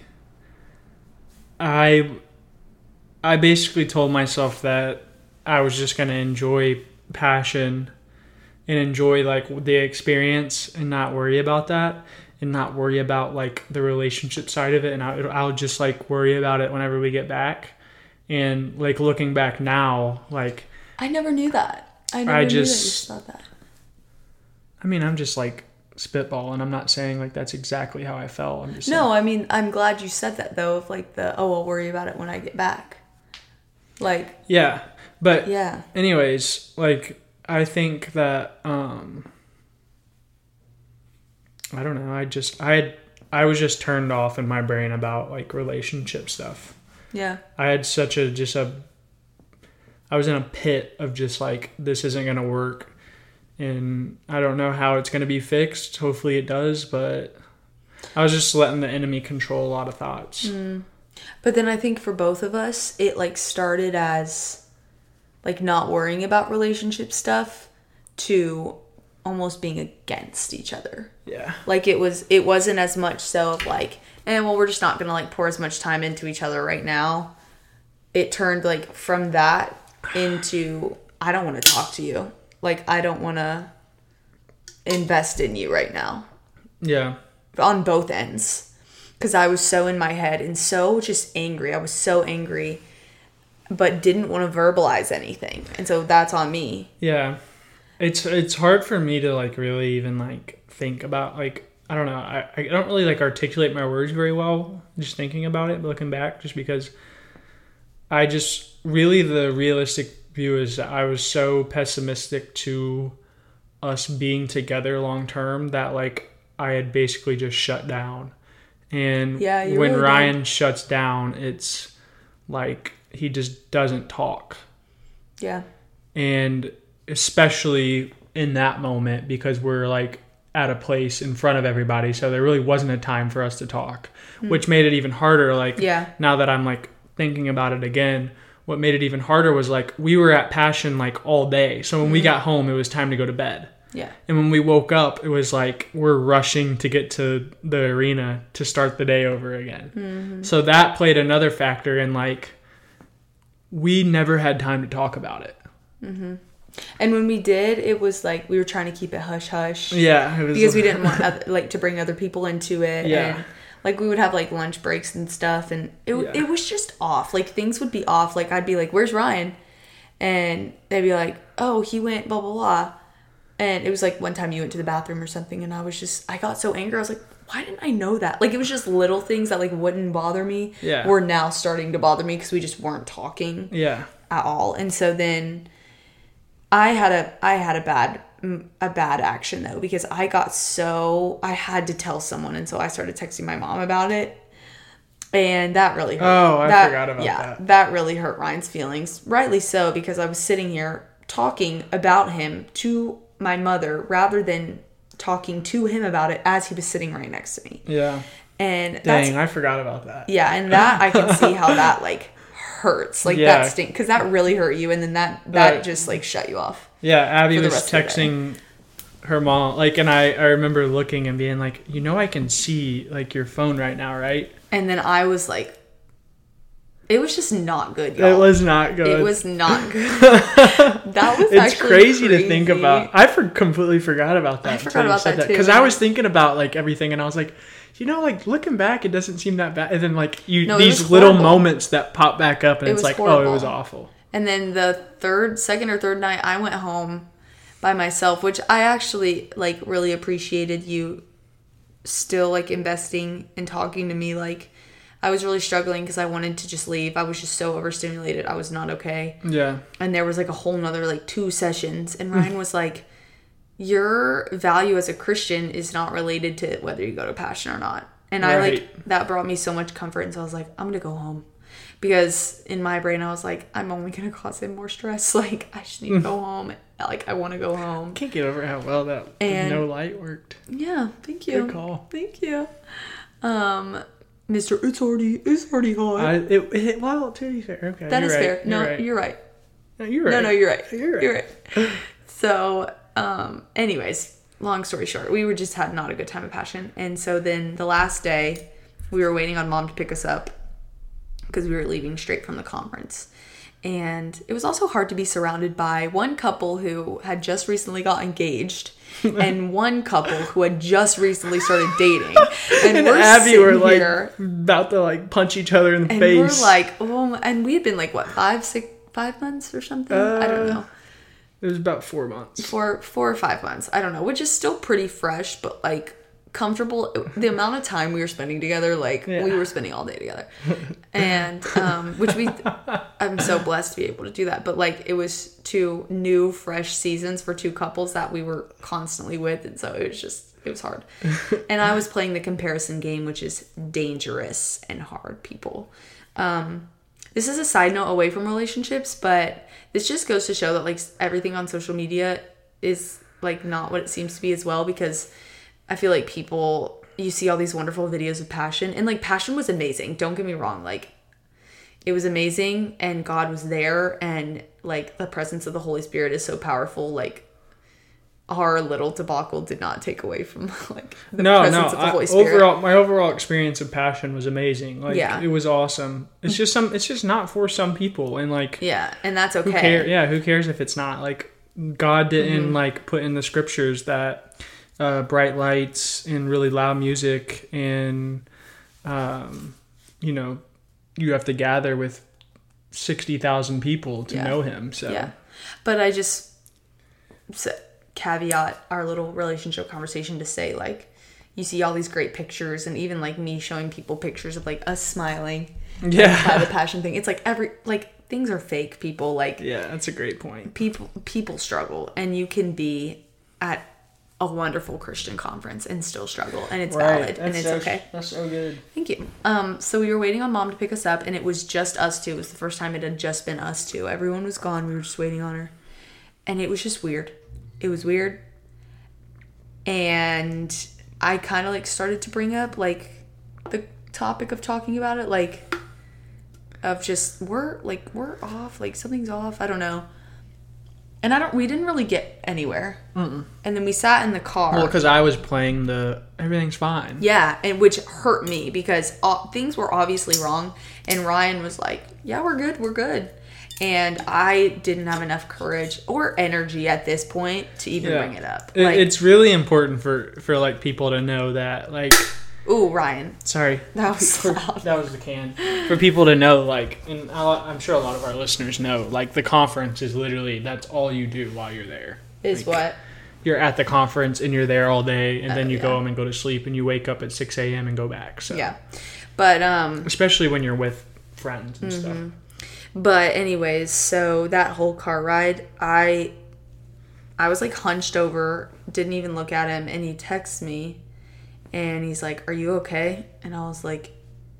I, I basically told myself that I was just going to enjoy Passion and enjoy, like, the experience and not worry about that and not worry about, like, the relationship side of it. And I, I'll just, like, worry about it whenever we get back. And, like, looking back now, like... I never knew that. I never I knew just, that you thought that. I mean, I'm just, like... spitball, and I'm not saying like that's exactly how I felt. I'm just no saying. I mean, I'm glad you said that though, of like the, oh, I'll worry about it when I get back, like, yeah, But yeah. anyways, like, I think that, um, I don't know. I just, I had, I was just turned off in my brain about like relationship stuff. Yeah. I had such a, just a, I was in a pit of just like, this isn't going to work. And I don't know how it's going to be fixed. Hopefully it does, but I was just letting the enemy control a lot of thoughts. Mm. But then I think for both of us, it like started as like not worrying about relationship stuff to almost being against each other. Yeah. Like it was, it wasn't as much so of like, eh, well, we're just not going to like pour as much time into each other right now. It turned like from that into, I don't want to talk to you. Like, I don't want to invest in you right now. Yeah. On both ends. Because I was so in my head and so just angry. I was so angry, but didn't want to verbalize anything. And so that's on me. Yeah. It's it's hard for me to, like, really even, like, think about, like, I don't know. I, I don't really, like, articulate my words very well just thinking about it, looking back, just because I just, really the realistic view is that I was so pessimistic to us being together long term that like I had basically just shut down. And yeah, when really Ryan did. shuts down, it's like he just doesn't talk. Yeah. And especially in that moment because we're like at a place in front of everybody, so there really wasn't a time for us to talk, mm. which made it even harder. Like yeah. now that I'm like thinking about it again, what made it even harder was like we were at Passion like all day. So when mm-hmm. we got home, it was time to go to bed. Yeah. And when we woke up, it was like we're rushing to get to the arena to start the day over again. Mm-hmm. So that played another factor in like we never had time to talk about it. Mm-hmm. And when we did, it was like we were trying to keep it hush hush. Yeah. It was because we didn't want other, like to bring other people into it. Yeah. And like we would have like lunch breaks and stuff, and it Yeah. it was just off. Like things would be off. Like I'd be like, "Where's Ryan?" And they'd be like, "Oh, he went blah blah blah." And it was like one time you went to the bathroom or something, and I was just I got so angry. I was like, "Why didn't I know that?" Like it was just little things that like wouldn't bother me. Yeah. Were now starting to bother me because we just weren't talking. Yeah. At all. And so then I had a I had a bad a bad action though, because I got so I had to tell someone, and so I started texting my mom about it, and that really hurt. Oh, I that, forgot about yeah, that. That really hurt Ryan's feelings, rightly so, because I was sitting here talking about him to my mother rather than talking to him about it as he was sitting right next to me. Yeah. And dang, I forgot about that. Yeah, and that I can see how that like hurts, like yeah. that stink, because that really hurt you, and then that that right. just like shut you off. Yeah, Abby was texting her mom, like, and I, I remember looking and being like, you know, I can see like your phone right now, right? And then I was like, it was just not good, y'all. It was not good. It was not good. That was it's actually crazy, crazy to think about. I for, completely forgot about that. I forgot about that, that too. Because I was thinking about like everything, and I was like, you know, like looking back, it doesn't seem that bad. And then like you, no, these little moments that pop back up, and it it's like, horrible. Oh, it was awful. And then the third, second or third night, I went home by myself, which I actually like really appreciated you still like investing and talking to me. Like I was really struggling because I wanted to just leave. I was just so overstimulated. I was not okay. Yeah. And there was like a whole nother like two sessions, and Ryan was like, your value as a Christian is not related to whether you go to Passion or not. And right. I like, that brought me so much comfort. And so I was like, I'm going to go home. Because in my brain, I was like, I'm only going to cause him more stress. Like, I just need to go home. Like, I want to go home. I can't get over how well that and, no light worked. Yeah, thank you. Good call. Thank you. Um, Mister It's already, it's already hot. I, it, it, well, to be fair, okay. That is right. fair. No, you're right. you're right. No, you're right. No, no, you're right. You're right. You're right. So, um, anyways, long story short, we were just had not a good time of Passion. And so then the last day, we were waiting on Mom to pick us up because we were leaving straight from the conference. And it was also hard to be surrounded by one couple who had just recently got engaged and one couple who had just recently started dating. And, and we're Abby were like here, about to like punch each other in the and face. And we're like, oh, and we had been like, what, five, six, five months or something? Uh, I don't know. It was about four months. Four, four or five months. I don't know, which is still pretty fresh, but like comfortable. The amount of time we were spending together, like Yeah. we were spending all day together, and um, which we, I'm so blessed to be able to do that. But like it was two new, fresh seasons for two couples that we were constantly with, and so it was just it was hard. And I was playing the comparison game, which is dangerous and hard. People, um, this is a side note away from relationships, but this just goes to show that like everything on social media is like not what it seems to be as well, because I feel like people, you see all these wonderful videos of Passion, and like Passion was amazing. Don't get me wrong. Like it was amazing and God was there, and like the presence of the Holy Spirit is so powerful. Like our little debacle did not take away from like the no, presence no. of the Holy I, Spirit. overall, my overall experience of Passion was amazing. Like Yeah. it was awesome. It's just some, it's just not for some people. And like, Yeah, and that's okay. who care? Yeah. Who cares if it's not? Like God didn't Mm-hmm. like put in the scriptures that uh, bright lights and really loud music and, um, you know, you have to gather with sixty thousand people to Yeah. know him. So Yeah. But I just so, caveat our little relationship conversation to say, like, you see all these great pictures, and even like me showing people pictures of like us smiling. Yeah. By the Passion thing. It's like every, like, things are fake, people. Like, yeah, that's a great point. people people struggle, and you can be at a wonderful Christian conference and still struggle, and it's valid, and it's so, okay. That's so good. Thank you. Um, so we were waiting on Mom to pick us up, and it was just us two. It was the first time it had just been us two. Everyone was gone. We were just waiting on her, and it was just weird. It was weird, and I kind of like started to bring up like the topic of talking about it, like of just we're like we're off, like something's off. I don't know. And I don't. We didn't really get anywhere. Mm-mm. And then we sat in the car. Well, because I was playing the everything's fine. Yeah, and which hurt me because uh, things were obviously wrong. And Ryan was like, "Yeah, we're good, we're good." And I didn't have enough courage or energy at this point to even Yeah. bring it up. It- Like, it's really important for for like people to know that like. ooh, Ryan, Sorry, that was loud. that was the can. For people to know, like, and I- I'm sure a lot of our listeners know, like, the conference is literally that's all you do while you're there. Is Like, what? You're at the conference and you're there all day, and then Oh, you yeah. go home and go to sleep, and you wake up at six a.m. and go back. So Yeah, but um, especially when you're with friends and Mm-hmm. stuff. But anyways, so that whole car ride, I I was like hunched over, didn't even look at him, and he texts me and he's like, "Are you okay?" And I was like,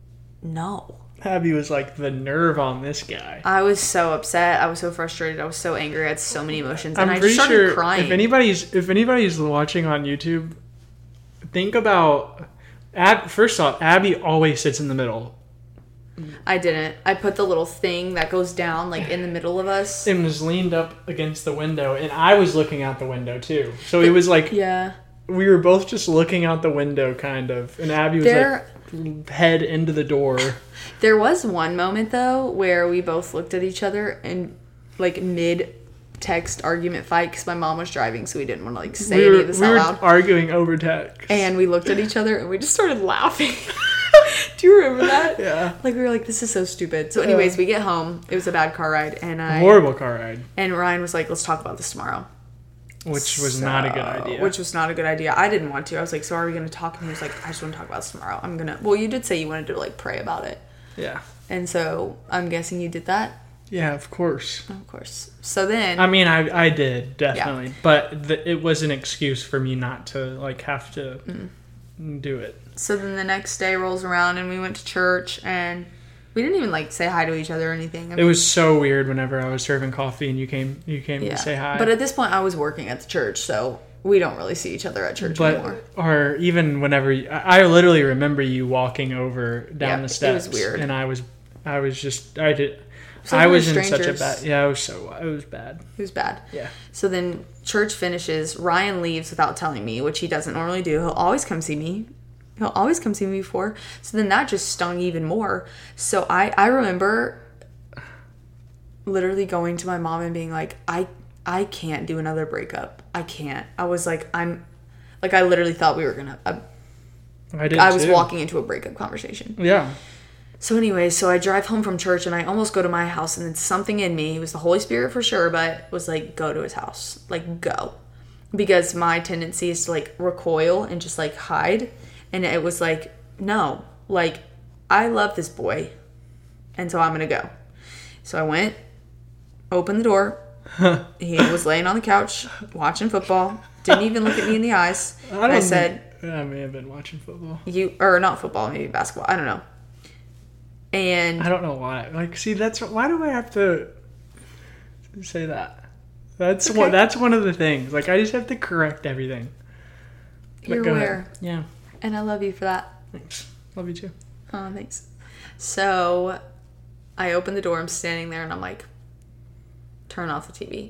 "No." Abby was like, the nerve on this guy. I was so upset. I was so frustrated. I was so angry. I had so many emotions, and I'm I pretty just started sure crying. if anybody's if anybody's watching on YouTube, think about Ab. First off, Abby always sits in the middle. I didn't. I put the little thing that goes down like in the middle of us. And was leaned up against the window, and I was looking out the window too. So it was like Yeah. we were both just looking out the window, kind of. And Abby was There- like head into the door. There was one moment though where we both looked at each other and like mid text argument fight because my mom was driving, so we didn't want to like say we any were, of this we out were loud. arguing over text. And we looked at each other and we just started laughing. Do you remember that? Yeah. Like we were like, this is so stupid. So anyways, we get home. It was a bad car ride, and I Horrible car ride, and Ryan was like, let's talk about this tomorrow. which was not a good So- idea. Which was not a good idea. I didn't want to. I was like, so are we going to talk? And he was like, I just want to talk about this tomorrow. I'm going to... Well, you did say you wanted to, like, pray about it. yeah. And so I'm guessing you did that? Yeah, of course. Of course. So then... I mean, I I did, definitely. But the, it was an excuse for me not to, like, have to Mm. do it. So then the next day rolls around, and we went to church, and we didn't even, like, say hi to each other or anything. I It mean, was so weird whenever I was serving coffee and you came you came yeah. to say hi. But at this point, I was working at the church, so we don't really see each other at church But anymore. or even whenever you, I I literally remember you walking over down Yeah, the steps. it was weird. And I was I was just I did So I we were was in such a strangers. bad yeah, it was so it was bad. It was bad. Yeah. So then church finishes. Ryan leaves without telling me, which he doesn't normally do. He'll always come see me. He'll always come see me before. So then that just stung even more. So I, I remember literally going to my mom and being like, I I can't do another breakup. I can't. I was like, I'm like, I literally thought we were gonna. I, I did I was too. walking into a breakup conversation. Yeah. So anyway, so I drive home from church and I almost go to my house, and then something in me, it was the Holy Spirit for sure, but was like, go to his house. Like, go. because my tendency is to like recoil and just like hide. And it was like, no, like I love this boy. And so I'm going to go. So I went, opened the door. He was laying on the couch watching football. Didn't even look at me in the eyes. I, don't I said, I may have been watching football. You, or not football, maybe basketball. I don't know. And I don't know why. Like, see, that's why do I have to say that? That's okay. One. That's one of the things. Like, I just have to correct everything. You're aware. Yeah. And I love you for that. Thanks. Love you too. Oh, thanks. So, I open the door. I'm standing there, and I'm like, turn off the T V.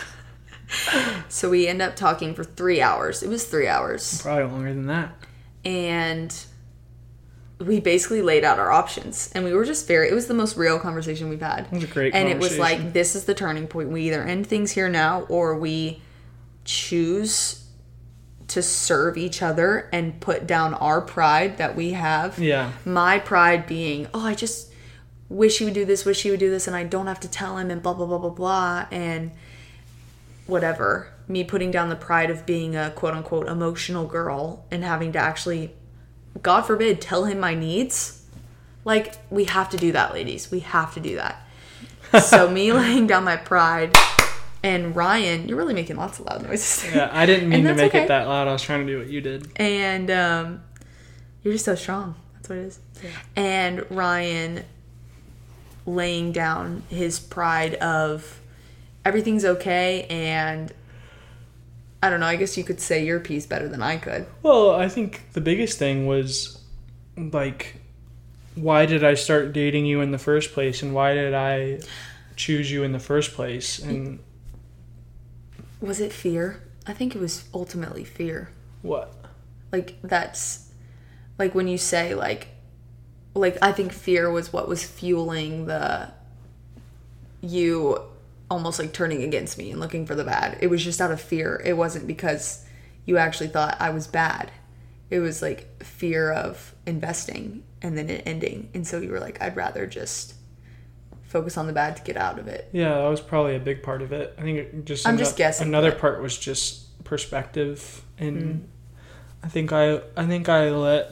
So we end up talking for three hours. It was three hours. Probably longer than that. And we basically laid out our options, and we were just very, it was the most real conversation we've had. It was a great and conversation. And it was like, this is the turning point. We either end things here now, or we choose to serve each other and put down our pride that we have. Yeah. My pride being, oh, I just wish he would do this, wish he would do this, and I don't have to tell him, and blah, blah, blah, blah, blah, and whatever. Me putting down the pride of being a quote-unquote emotional girl and having to actually, God forbid, tell him my needs. Like, we have to do that, ladies. We have to do that. So me laying down my pride, and Ryan, you're really making lots of loud noises. Yeah, I didn't mean to make okay. it that loud. I was trying to do what you did. And um, you're just so strong. That's what it is. Yeah. And Ryan laying down his pride of everything's okay, and I don't know, I guess you could say your piece better than I could. Well, I think the biggest thing was, like, why did I start dating you in the first place, and why did I choose you in the first place? And was it fear? I think it was ultimately fear. What? Like, that's, like, when you say, like, like, I think fear was what was fueling the, you almost, like, turning against me and looking for the bad. It was just out of fear. It wasn't because you actually thought I was bad. It was, like, fear of investing and then it ending. And so you were like, I'd rather just focus on the bad to get out of it. Yeah, that was probably a big part of it. I think it just... I'm just guessing. Another part was just perspective. And mm. I think I, I think I let...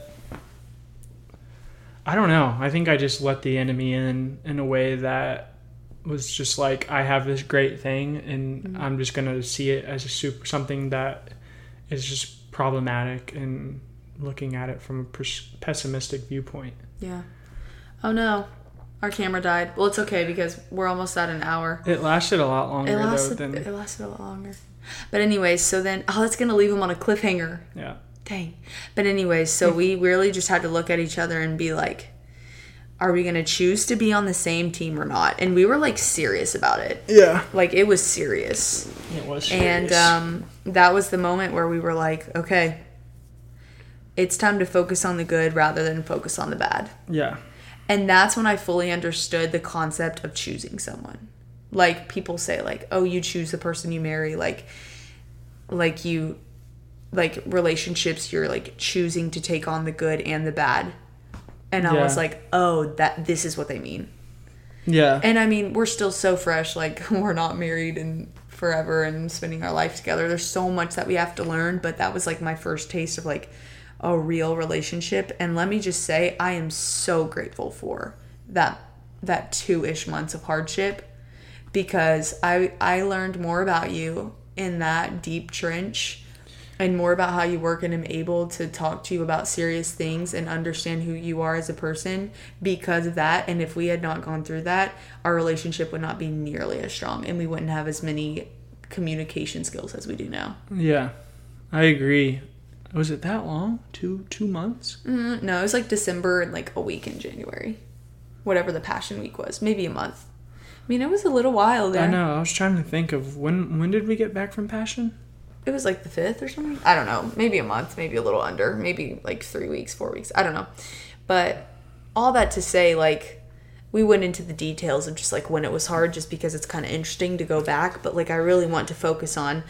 I don't know. I think I just let the enemy in in a way that was just like, I have this great thing and mm-hmm. I'm just going to see it as a super something that is just problematic and looking at it from a pers- pessimistic viewpoint. Yeah. Oh no. Our camera died. Well, it's okay because we're almost at an hour. It lasted a lot longer it lasted, though than... It lasted a lot longer. But anyways, so then, oh, that's going to leave them on a cliffhanger. Yeah. Dang. But anyways, so we really just had to look at each other and be like, are we going to choose to be on the same team or not? And we were, like, serious about it. Yeah. Like, it was serious. It was serious. And um, that was the moment where we were like, okay, it's time to focus on the good rather than focus on the bad. Yeah. And that's when I fully understood the concept of choosing someone. Like, people say, like, oh, you choose the person you marry. Like, like you, like, relationships, you're, like, choosing to take on the good and the bad. And I yeah. was like, oh, that this is what they mean. Yeah. And I mean, we're still so fresh. Like, we're not married and forever and spending our life together. There's so much that we have to learn. But that was like my first taste of like a real relationship. And let me just say, I am so grateful for that that two-ish months of hardship. Because I I learned more about you in that deep trench. And more about how you work, and am able to talk to you about serious things and understand who you are as a person because of that. And if we had not gone through that, our relationship would not be nearly as strong, and we wouldn't have as many communication skills as we do now. Yeah, I agree. Was it that long? Two two months? Mm, no, it was like December and like a week in January. Whatever the Passion Week was. Maybe a month. I mean, it was a little while there. I know. I was trying to think of when when did we get back from Passion? It was like the fifth or something. I don't know. Maybe a month, maybe a little under, maybe like three weeks, four weeks. I don't know. But all that to say, like, we went into the details of just like when it was hard, just because it's kind of interesting to go back. But like, I really want to focus on,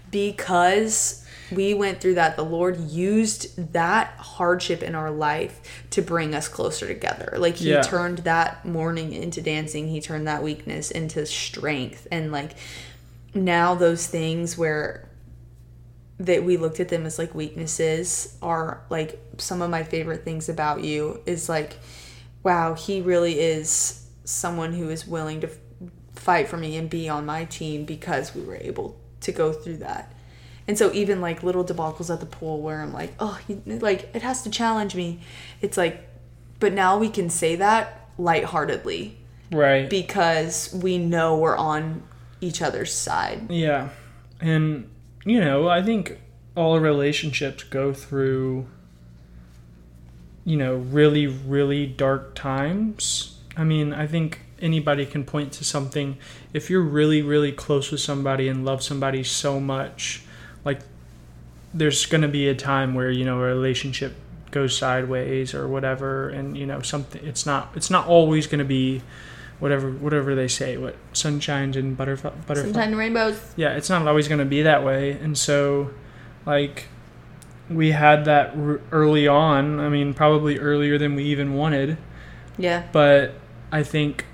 because we went through that, the Lord used that hardship in our life to bring us closer together. Like, he yeah. turned that mourning into dancing. He turned that weakness into strength. And like, now those things where that we looked at them as like weaknesses are like some of my favorite things about you is like, wow, he really is someone who is willing to f- fight for me and be on my team because we were able to go through that. And so even like little debacles at the pool where I'm like, oh, he, like it has to challenge me. It's like, but now we can say that lightheartedly. Right. Because we know we're on each other's side. Yeah. And, you know, I think all relationships go through, you know, really, really dark times. I mean, I think anybody can point to something. If you're really, really close with somebody and love somebody so much, like, there's going to be a time where, you know, a relationship goes sideways or whatever. And, you know, something, it's not, it's not always going to be whatever, whatever they say, what sunshines and butterfly, butterfly. Sunshine and rainbows. Yeah. It's not always going to be that way. And so, like, we had that r- early on. I mean, probably earlier than we even wanted. Yeah. But I think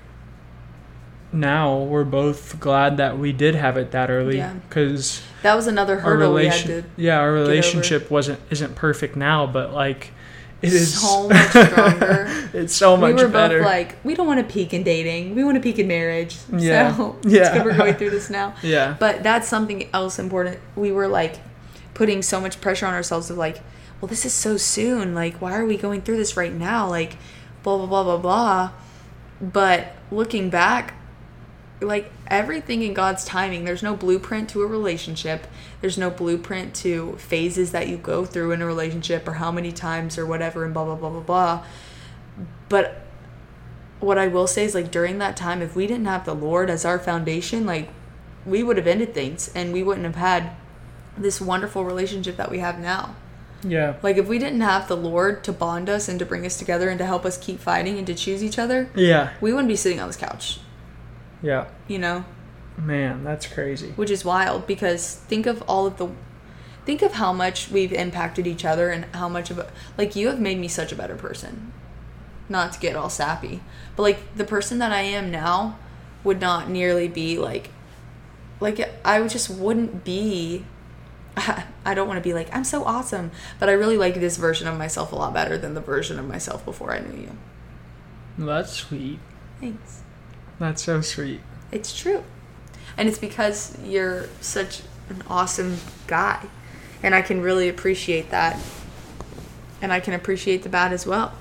now we're both glad that we did have it that early. Yeah. Because that was another hurdle we had to yeah, our get relationship over. wasn't isn't perfect now, but like it is so much stronger. It's so much we were better. both like, we don't want to peak in dating. We want to peak in marriage. Yeah. So Yeah. it's good we're going through this now. Yeah. But that's something else important. We were like putting so much pressure on ourselves of like, well, this is so soon. Like, why are we going through this right now? Like, blah, blah, blah, blah, blah. But looking back, like everything in God's timing, there's no blueprint to a relationship. There's no blueprint to phases that you go through in a relationship or how many times or whatever and blah, blah, blah, blah, blah. But what I will say is like during that time, if we didn't have the Lord as our foundation, like we would have ended things and we wouldn't have had this wonderful relationship that we have now. Yeah. Like if we didn't have the Lord to bond us and to bring us together and to help us keep fighting and to choose each other, Yeah. we wouldn't be sitting on this couch. Yeah. You know? Man, that's crazy. Which is wild because think of all of the think of how much we've impacted each other and how much of a like you have made me such a better person. Not to get all sappy, but like the person that I am now would not nearly be like like I just wouldn't be I don't want to be like I'm so awesome, but I really like this version of myself a lot better than the version of myself before I knew you. Well, that's sweet. Thanks. That's so sweet. It's true. And it's because you're such an awesome guy. And I can really appreciate that. And I can appreciate the bad as well.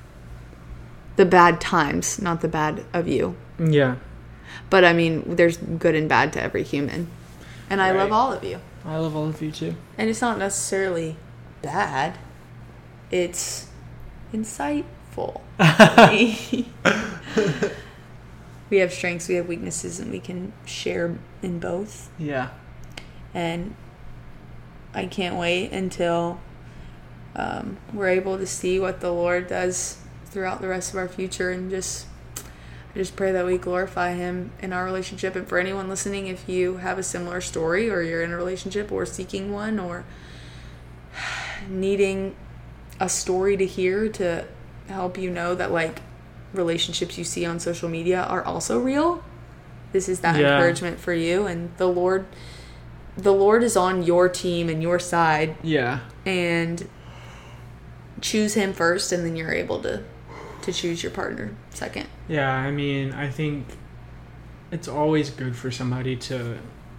The bad times, not the bad of you. Yeah. But I mean, there's good and bad to every human. And I Right. love all of you. I love all of you too. And it's not necessarily bad. It's insightful. We have strengths, we have weaknesses, and we can share in both. Yeah. And I can't wait until um, we're able to see what the Lord does throughout the rest of our future. And just, I just pray that we glorify Him in our relationship. And for anyone listening, if you have a similar story or you're in a relationship or seeking one or needing a story to hear to help you know that like relationships you see on social media are also real, this is that Yeah. encouragement for you. And the Lord the Lord is on your team and your side, Yeah. and choose Him first, and then you're able to to choose your partner second. Yeah, I mean, I think it's always good for somebody to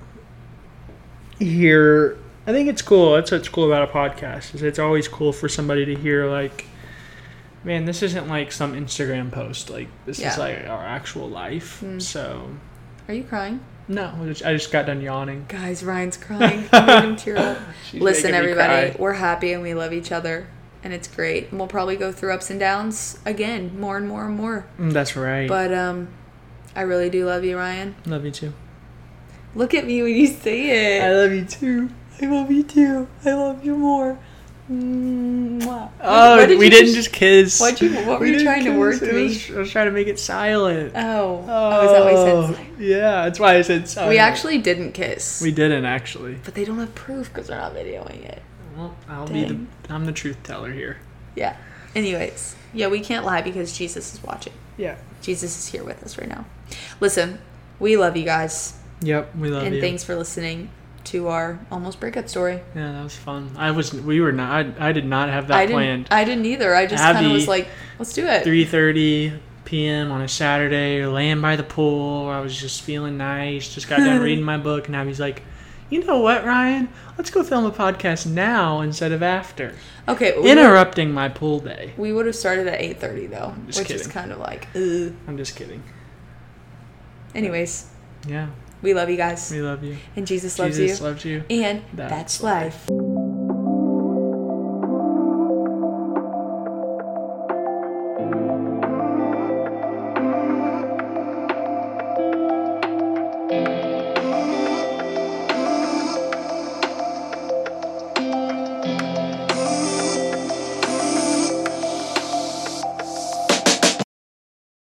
hear. I think it's cool. That's what's cool about a podcast. Is it's always cool for somebody to hear like, man, this isn't like some Instagram post. Like this Yeah. is like our actual life. Mm. So Are you crying? no, I just, I just got done yawning. Guys, Ryan's crying. I made him tear up. She's Listen, making me everybody, cry. we're happy and we love each other, and it's great. And we'll probably go through ups and downs again, more and more and more. Mm, That's right. But um, I really do love you, Ryan. Love you too. Look at me when you say it. love you too. I love you too. I love you more. Mwah. Oh, What did we you didn't just- just kiss. What'd you- what were We you didn't trying to kiss. word to It me? was- I was trying to make it silent. Oh. Oh, is that why you said? Yeah, that's why I said silent. We actually didn't kiss. We didn't actually. But they don't have proof because they're not videoing it. Well, I'll be the. Dang. I'm the truth teller here. Yeah. Anyways, yeah, we can't lie because Jesus is watching. Yeah. Jesus is here with us right now. Listen, we love you guys, Yep. We love and you. thanks for listening. to our almost breakup story. Yeah, that was fun. I was, we were not, I, I did not have that I didn't, planned. I didn't either. I just kind of was like, let's do it. three thirty p.m. on a Saturday, laying by the pool. I was just feeling nice. Just got done reading my book, and Abby's like, "You know what, Ryan? Let's go film a podcast now instead of after." Okay, we interrupting my pool day. We would have started at eight thirty though, which kidding. is kind of like, ugh. I'm just kidding. Anyways, yeah, we love you guys. We love you, and Jesus loves Jesus you. loves you, and that's, that's life.